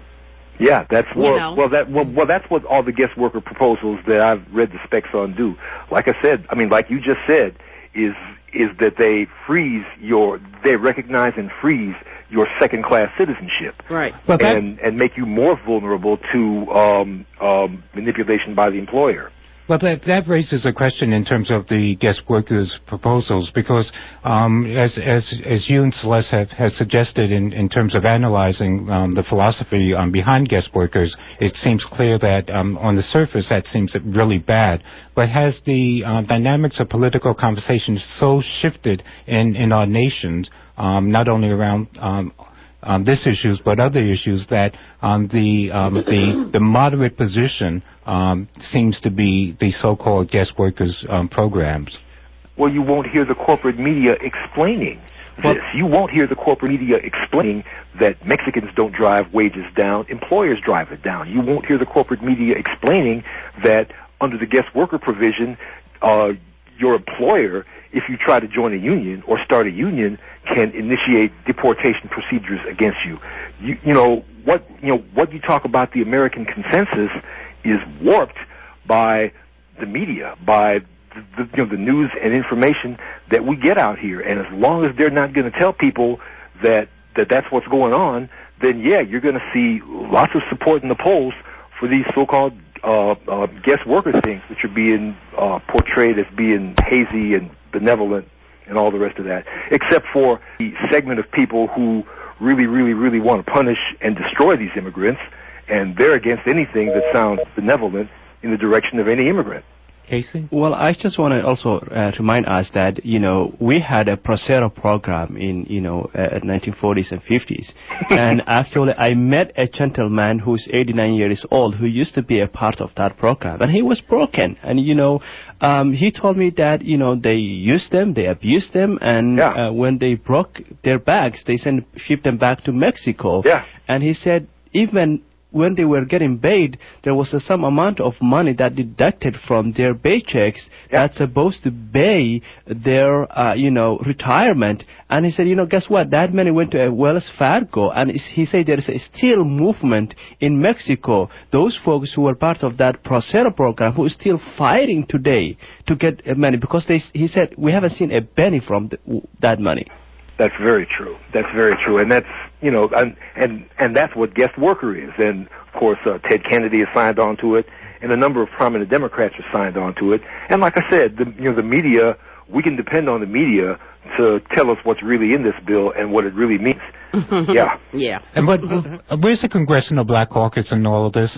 Yeah, that's well, you know. well that well, well that's what all the guest worker proposals that I've read the specs on do. Like I said, I mean, like you just said, is is that they freeze your, they recognize and freeze your second-class citizenship, right? Well, that, and and make you more vulnerable to um, um, manipulation by the employer. Well, that, that raises a question in terms of the guest workers' proposals, because um, as as as you and Celeste have, have suggested in, in terms of analyzing um, the philosophy um, behind guest workers, it seems clear that um, on the surface that seems really bad. But has the uh, dynamics of political conversation so shifted in, in our nations, um, not only around um, Um, this issues, but other issues, that um, the um, the the moderate position um, seems to be the so-called guest workers um, programs? Well, you won't hear the corporate media explaining well, this. You won't hear the corporate media explaining that Mexicans don't drive wages down; employers drive it down. You won't hear the corporate media explaining that under the guest worker provision, uh, your employer, if you try to join a union or start a union, can initiate deportation procedures against you. You, you know what? You know what you talk about. The American consensus is warped by the media, by the, the, you know, the news and information that we get out here. And as long as they're not going to tell people that that that's what's going on, then yeah, you're going to see lots of support in the polls for these so-called uh, uh, guest worker things, which are being uh, portrayed as being hazy and benevolent and all the rest of that, except for the segment of people who really, really, really want to punish and destroy these immigrants, and they're against anything that sounds benevolent in the direction of any immigrant. Casey? Well, I just want to also uh, remind us that, you know, we had a Prosero program in, you know, uh, nineteen forties and fifties. And actually, I met a gentleman who's eighty-nine years old who used to be a part of that program. And he was broken. And, you know, um, he told me that, you know, they used them, they abused them, and yeah. uh, when they broke their backs, they sent, shipped them back to Mexico. Yeah. And he said, even when they were getting paid, there was a, some amount of money that deducted from their paychecks yeah. that's supposed to pay their, uh, you know, retirement. And he said, you know, guess what? That money went to a Wells Fargo. And he said there is a still movement in Mexico. Those folks who were part of that Prosero program who are still fighting today to get money, because they, he said, we haven't seen a penny from the, that money. That's very true. That's very true, and that's you know, and and, and that's what guest worker is. And of course, uh, Ted Kennedy has signed on to it, and a number of prominent Democrats have signed on to it. And like I said, the, you know, the media, we can depend on the media to tell us what's really in this bill and what it really means. yeah, yeah. And what, where's the Congressional Black Caucus in all of this?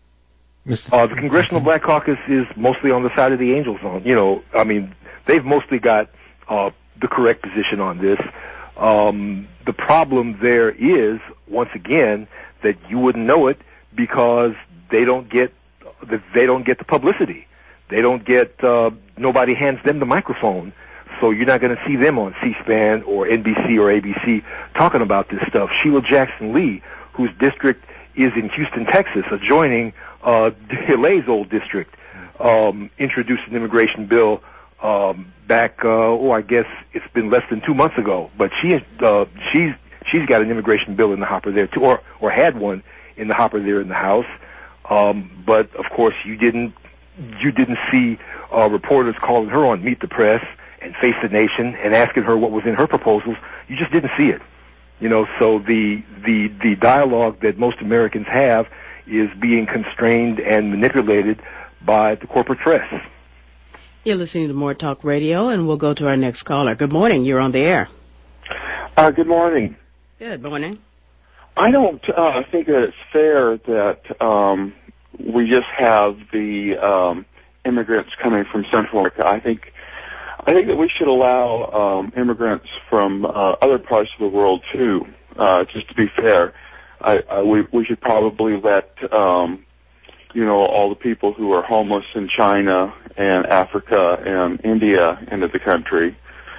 Uh, the Congressional Black Caucus is mostly on the side of the Angels. On you know, I mean, they've mostly got uh, the correct position on this. Um, the problem there is, once again, that you wouldn't know it because they don't get the, they don't get the publicity. They don't get uh, nobody hands them the microphone, so you're not going to see them on C-SPAN or N B C or A B C talking about this stuff. Sheila Jackson Lee, whose district is in Houston, Texas, adjoining uh, Hilay's old district, um, introduced an immigration bill um, back. Uh, oh, I guess it's been less than two months ago. But she uh, she's she's got an immigration bill in the hopper there too, or or had one in the hopper there in the House. Um, but of course, you didn't you didn't see uh, reporters calling her on Meet the Press and Face the Nation and asking her what was in her proposals. You just didn't see it. You know, so the the the dialogue that most Americans have is being constrained and manipulated by the corporate press. You're listening to More Talk Radio, and we'll go to our next caller. Good morning. You're on the air. Uh, good morning. Good morning. I don't uh, think that it's fair that um, we just have the um, immigrants coming from Central America. I think I think that we should allow um, immigrants from uh, other parts of the world too. Uh, just to be fair, I, I, we we should probably let um, you know all the people who are homeless in China and Africa and India into the country.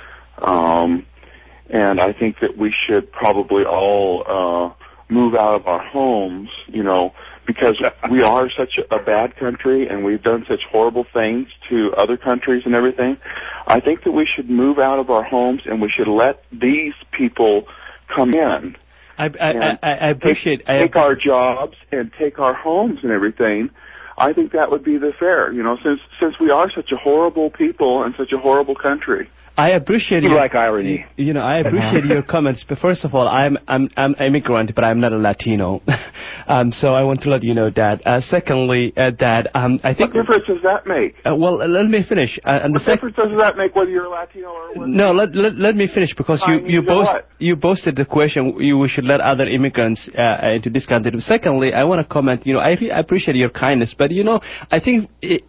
Um, and I think that we should probably all uh, move out of our homes, you know, because we are such a bad country and we've done such horrible things to other countries and everything. I think that we should move out of our homes and we should let these people come in. I, I, I, I appreciate take, take our jobs and take our homes and everything. I think that would be the fair, you know, since since we are such a horrible people and such a horrible country. I appreciate you your, like irony. You know, I appreciate your comments. But first of all, I'm I'm I'm immigrant, but I'm not a Latino. um, so I want to let you know that. Uh, secondly, uh, that um, I think. What difference does that make? Uh, well, uh, let me finish. Uh, and what the sec- difference does that make whether you're a Latino or whether no? Let, let let me finish because you I mean, you both what? you boasted the question you we should let other immigrants uh, into this country. Secondly, I want to comment. You know, I, re- I appreciate your kindness, but you know, I think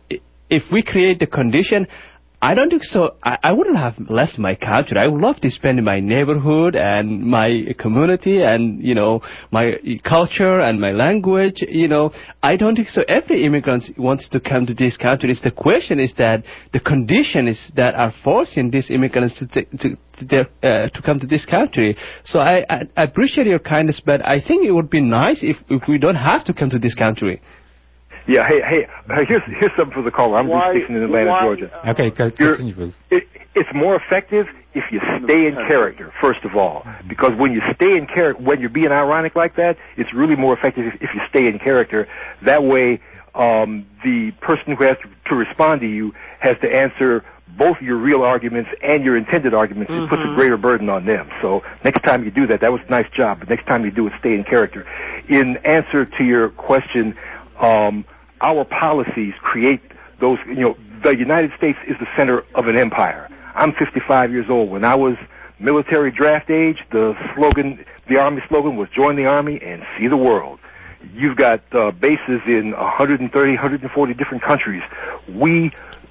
if we create the condition. I don't think so. I, I wouldn't have left my country. I would love to spend in my neighborhood and my community and, you know, my culture and my language. You know, I don't think so. Every immigrant wants to come to this country. The question is that the conditions that are forcing these immigrants to t- to to, their, uh, to come to this country. So I, I, I appreciate your kindness, but I think it would be nice if, if we don't have to come to this country. Yeah, hey, hey, here's here's something for the caller. I'm why, Bruce Dixon in Atlanta, why, Georgia. Uh, okay, continue, Bruce. It, it's more effective if you stay in character, first of all, because when you stay in character, when you're being ironic like that, it's really more effective if, if you stay in character. That way, um, the person who has to, to respond to you has to answer both your real arguments and your intended arguments. Mm-hmm. It puts a greater burden on them. So next time you do that, that was a nice job, but next time you do it, stay in character. In answer to your question, um, our policies create those, you know, the United States is the center of an empire. I'm fifty-five years old. When I was military draft age, the slogan, the Army slogan was join the Army and see the world. You've got uh, bases in one hundred thirty, one hundred forty different countries. We,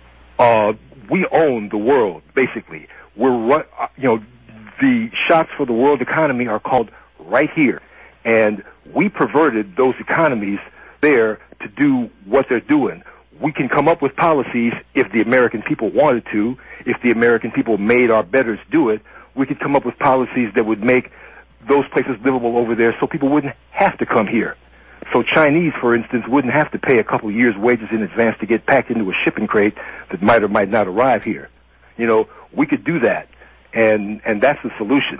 uh, we own the world, basically. We're, run, uh, you know, the shots for the world economy are called right here. And we perverted those economies there to do what they're doing. We can come up with policies if the American people wanted to, if the American people made our betters do it. We could come up with policies that would make those places livable over there so people wouldn't have to come here. So Chinese, for instance, wouldn't have to pay a couple of years' wages in advance to get packed into a shipping crate that might or might not arrive here. You know, we could do that, and and that's the solution.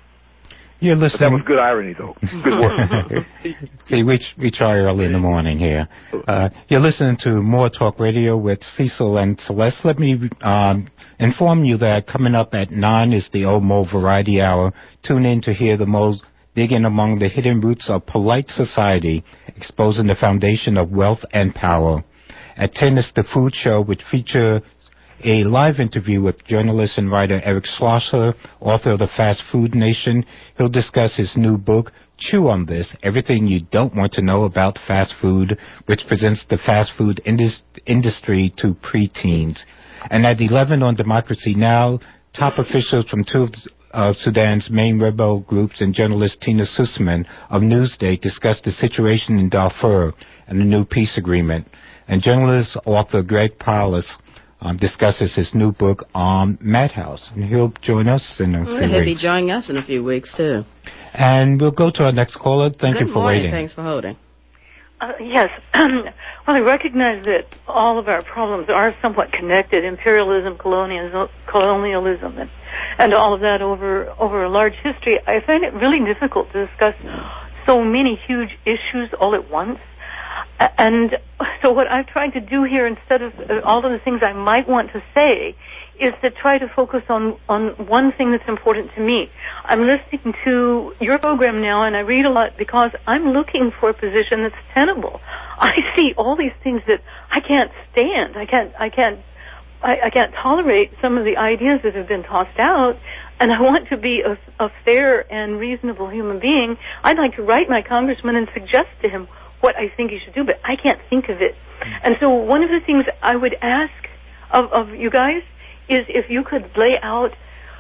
You're listening. But that was good irony, though. Good work. See, we, we try early in the morning here. Uh, you're listening to More Talk Radio with Cecil and Celeste. Let me um, inform you that coming up at nine is the Old Mo Variety Hour. Tune in to hear the Mo's digging among the hidden roots of polite society, exposing the foundation of wealth and power. At ten is the Food Show, which features a live interview with journalist and writer Eric Schlosser, author of The Fast Food Nation. He'll discuss his new book, Chew on This, Everything You Don't Want to Know About Fast Food, which presents the fast food indus- industry to preteens. And at eleven on Democracy Now!, top officials from two of of Sudan's main rebel groups and journalist Tina Sussman of Newsday discussed the situation in Darfur and the new peace agreement. And journalist author Greg Paulus um, discusses his new book on Madhouse. And he'll join us in a few he'll weeks. He'll be joining us in a few weeks, too. And we'll go to our next caller. Thank Good you for morning. waiting. Thanks for holding. Uh, yes. Well, I recognize that all of our problems are somewhat connected, imperialism, colonialism, colonialism and, and all of that over, over a large history. I find it really difficult to discuss so many huge issues all at once. And so what I've tried to do here, instead of all of the things I might want to say, is to try to focus on, on one thing that's important to me. I'm listening to your program now, and I read a lot because I'm looking for a position that's tenable. I see all these things that I can't stand. I can't, I can't, I, I can't tolerate some of the ideas that have been tossed out, and I want to be a, a fair and reasonable human being. I'd like to write my congressman and suggest to him what I think he should do, but I can't think of it. And so one of the things I would ask of, of you guys is if you could lay out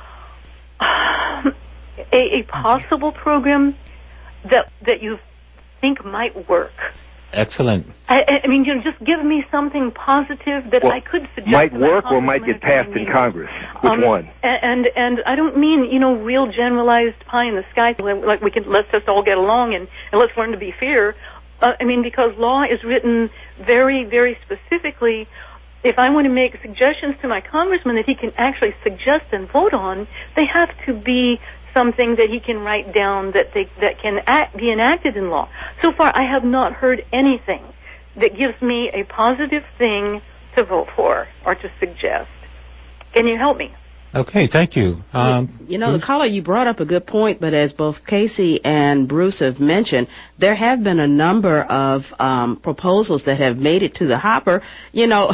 um, a, a possible program that that you think might work. Excellent. I, I mean, you know, just give me something positive that well, I could suggest. Might work or might get passed in Congress. Which um, one? And, and and I don't mean, you know, real generalized pie in the sky, like we can let's just all get along and, and let's learn to be fair. Uh, I mean, because law is written very, very specifically. If I want to make suggestions to my congressman that he can actually suggest and vote on, they have to be something that he can write down that they, that can act, be enacted in law. So far, I have not heard anything that gives me a positive thing to vote for or to suggest. Can you help me? Okay, thank you. Um, you know, Bruce? The caller, you brought up a good point, but as both Casey and Bruce have mentioned, there have been a number of um, proposals that have made it to the hopper, you know,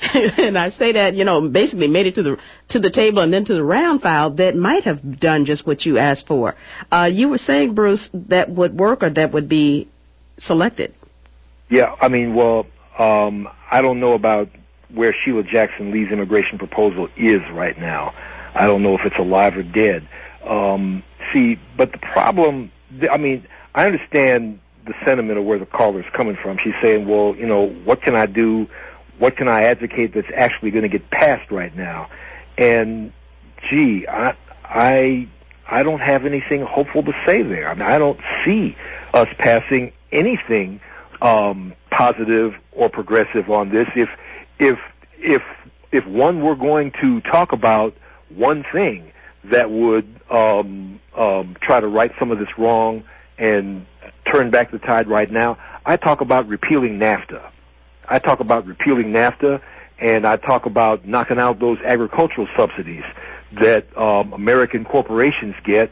and I say that, you know, basically made it to the to the table and then to the round file that might have done just what you asked for. Uh, you were saying, Bruce, that would work or that would be selected. Yeah, I mean, well, um, I don't know about where Sheila Jackson Lee's immigration proposal is right now. I don't know if it's alive or dead. Um, see, but the problem, I mean, I understand the sentiment of where the caller is coming from. She's saying, well, you know, what can I do? What can I advocate that's actually going to get passed right now? And, gee, I, I, I don't have anything hopeful to say there. I mean, I don't see us passing anything um, positive or progressive on this. If If if if one were going to talk about one thing that would um, um, try to right some of this wrong and turn back the tide right now, I talk about repealing NAFTA. I talk about repealing NAFTA, and I talk about knocking out those agricultural subsidies that um, American corporations get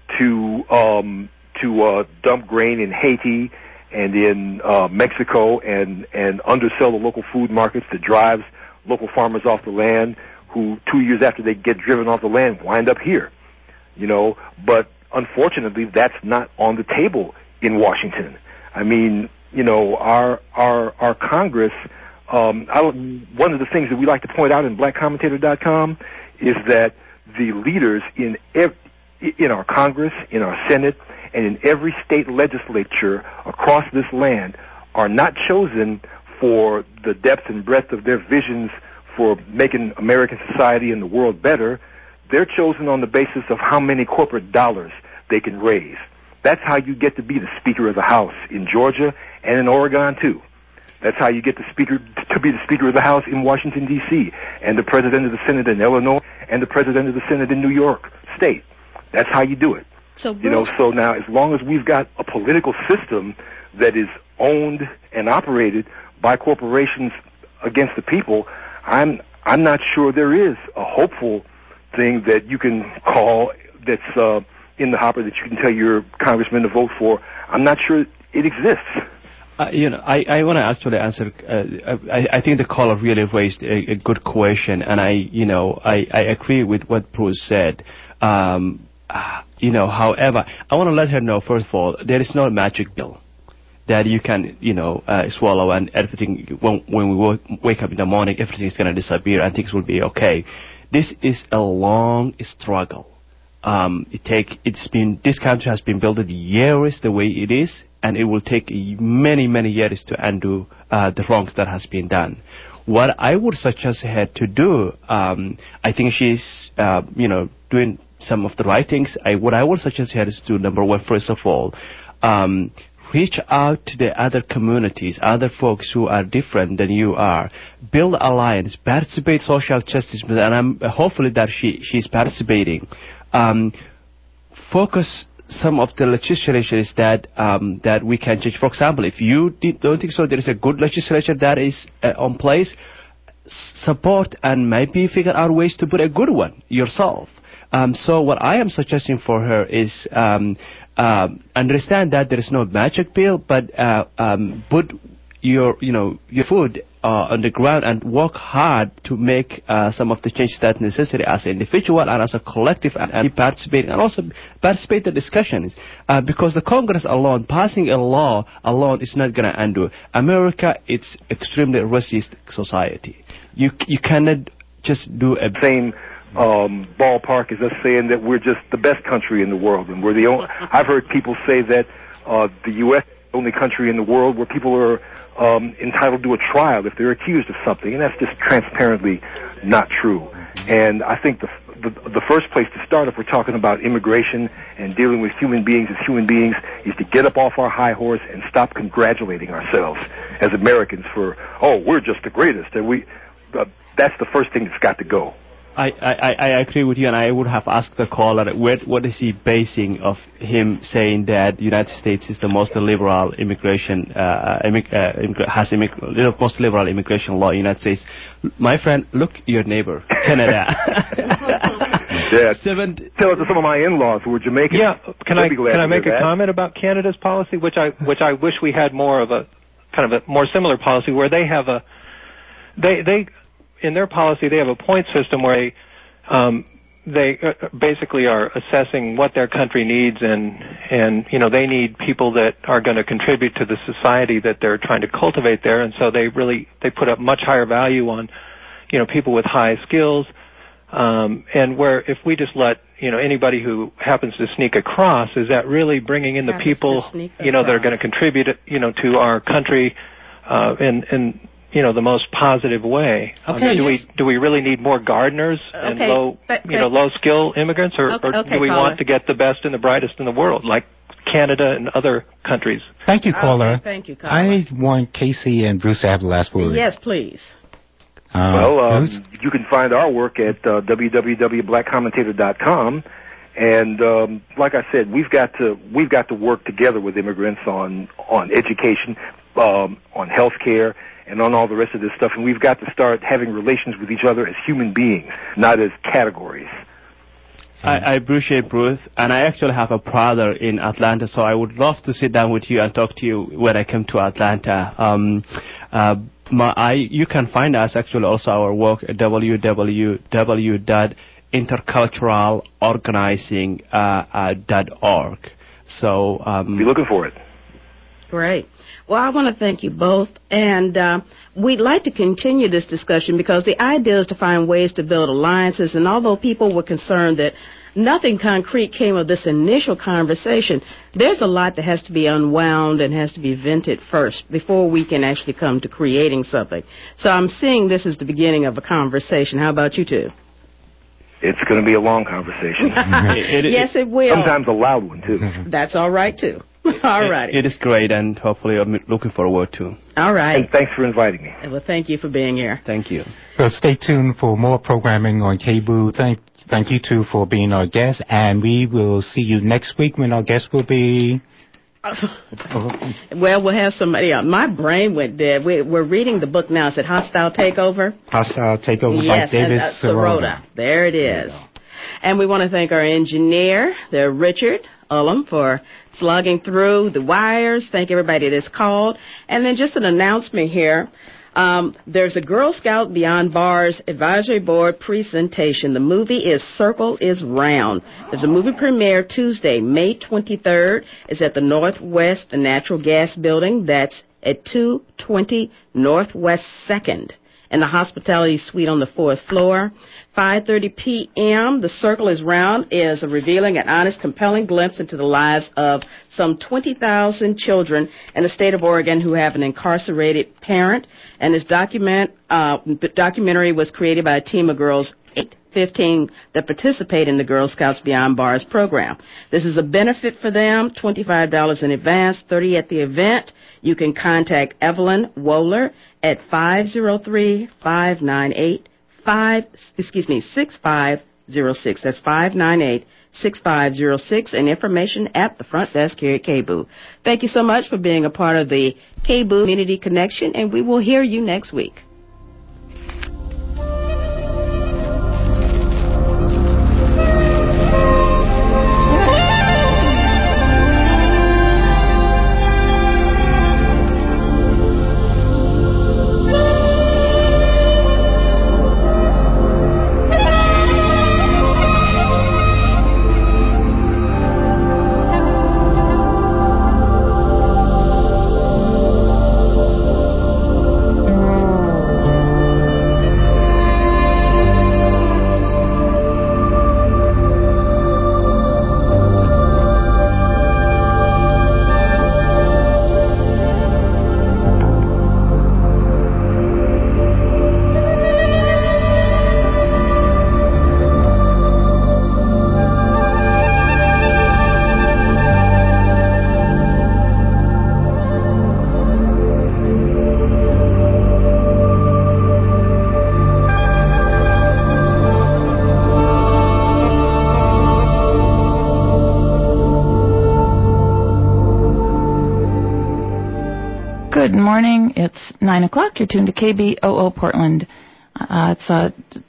to um, to uh, dump grain in Haiti and in uh, Mexico and, and undersell the local food markets that drives local farmers off the land who two years after they get driven off the land wind up here, you know. But unfortunately, that's not on the table in Washington. I mean, you know, our our our Congress, um, I don't, one of the things that we like to point out in black commentator dot com is that the leaders in ev- in our Congress, in our Senate, and in every state legislature across this land are not chosen for the depth and breadth of their visions for making American society and the world better. They're chosen on the basis of how many corporate dollars they can raise. That's how you get to be the Speaker of the House in Georgia and in Oregon, too. That's how you get the speaker to be the Speaker of the House in Washington, D C, and the President of the Senate in Illinois, and the President of the Senate in New York State. That's how you do it. So, Bruce, you know, so now as long as we've got a political system that is owned and operated by corporations against the people, I'm I'm not sure there is a hopeful thing that you can call that's uh, in the hopper that you can tell your congressman to vote for. I'm not sure it exists. Uh, you know, I, I want to actually answer. Uh, I, I think the caller really raised a, a good question, and I, you know, I, I agree with what Bruce said. Um, uh, you know, however, I want to let her know, first of all, there is no magic pill that you can, you know, uh, swallow and everything, when, when we w- wake up in the morning, everything is going to disappear and things will be okay. This is a long struggle. um, it take it's been this country has been built years the way it is, and it will take many many years to undo uh, the wrongs that has been done. What I would suggest her to do, um, I think she's uh, you know doing some of the right things. I, what I would suggest her is to number one, first of all, um, reach out to the other communities, other folks who are different than you are. Build alliance, participate social justice, and I'm hopefully that she she's participating. Um, focus some of the legislations that um, that we can change. For example, if you did, don't think so, there is a good legislation that is uh, on place. Support and maybe figure out ways to put a good one yourself. Um, so what I am suggesting for her is um, uh, understand that there is no magic pill, but uh, um, put your you know your food uh, on the ground and work hard to make uh, some of the changes that are necessary as an individual and as a collective, and, and participate and also participate in the discussions uh, because the Congress alone, passing a law alone, is not going to undo. America, it's extremely racist society. You you cannot just do a same um, ballpark as us saying that we're just the best country in the world, and we're the only. I've heard people say that uh, the U S is the only country in the world where people are um, entitled to a trial if they're accused of something, and that's just transparently not true. And I think the, the the first place to start, if we're talking about immigration and dealing with human beings as human beings, is to get up off our high horse and stop congratulating ourselves as Americans for, oh, we're just the greatest, and we. Uh, that's the first thing that's got to go. I, I, I agree with you, and I would have asked the caller, where, what is he basing of him saying that the United States is the most liberal immigration, uh, immig, uh, immig, has immig, most liberal immigration law in the United States? My friend, look your neighbor, Canada. Yeah, Seven, tell it to some of my in-laws who are Jamaican. Yeah, can I can I make a that. comment about Canada's policy, which I which I wish we had more of a kind of a more similar policy where they have a they they. In their policy, they have a point system where they, um, they basically are assessing what their country needs, and and you know they need people that are going to contribute to the society that they're trying to cultivate there, and so they really they put a much higher value on, you know, people with high skills, um, and where if we just let you know anybody who happens to sneak across, is that really bringing in the people you know that are going to contribute you know to our country, uh, and and you know, the most positive way. Okay, I mean, do yes. we do we really need more gardeners and okay, low, but, you know, low skill immigrants, or, okay, or okay, do we caller. want to get the best and the brightest in the world, like Canada and other countries? Thank you, caller. Okay, thank you, caller. I want Casey and Bruce to have the last word. Yes, please. Uh, well, um, you can find our work at uh, w w w dot black commentator dot com. And um, like I said, we've got to we've got to work together with immigrants on on education, um, on health care, and on all the rest of this stuff. And we've got to start having relations with each other as human beings, not as categories. I, I appreciate Bruce, and I actually have a brother in Atlanta, so I would love to sit down with you and talk to you when I come to Atlanta. Um, uh, my, I, you can find us actually also our work at w w w dot intercultural organizing dot org. So um, be looking for it. Great. Well, I want to thank you both, and uh, we'd like to continue this discussion because the idea is to find ways to build alliances, and although people were concerned that nothing concrete came of this initial conversation, there's a lot that has to be unwound and has to be vented first before we can actually come to creating something. So I'm seeing this as the beginning of a conversation. How about you two? It's going to be a long conversation. it, it, yes, it will. Sometimes a loud one, too. That's all right, too. All righty. It, it is great, and hopefully I'm looking forward to. All right. And thanks for inviting me. Well, thank you for being here. Thank you. So stay tuned for more programming on K B U. Thank, thank you, too, for being our guest, and we will see you next week when our guest will be... Well, we'll have somebody else. My brain went dead. We, we're reading the book now. Is it Hostile Takeover? Hostile Takeover yes, by David and, uh, Sirota. There it is. And we want to thank our engineer, the Richard Ullum, for slugging through the wires. Thank everybody that's called. And then just an announcement here. Um, there's a Girl Scout Beyond Bars Advisory Board presentation. The movie is Circle is Round. There's a movie premiere Tuesday, May twenty-third. It's at the Northwest the Natural Gas Building. That's at two twenty Northwest second in the hospitality suite on the fourth floor. five thirty p.m., The Circle is Round is a revealing an honest, compelling glimpse into the lives of some twenty thousand children in the state of Oregon who have an incarcerated parent. And this document, uh, documentary was created by a team of girls eight fifteen that participate in the Girl Scouts Beyond Bars program. This is a benefit for them, twenty-five dollars in advance, thirty dollars at the event. You can contact Evelyn Wohler at five oh three, five nine eight, five, excuse me, six five oh six. That's five nine eight, six five oh six, and information at the front desk here at K B O O. Thank you so much for being a part of the K B O O Community Connection, and we will hear you next week. Good morning. It's nine o'clock. You're tuned to K B O O Portland. Uh, it's uh,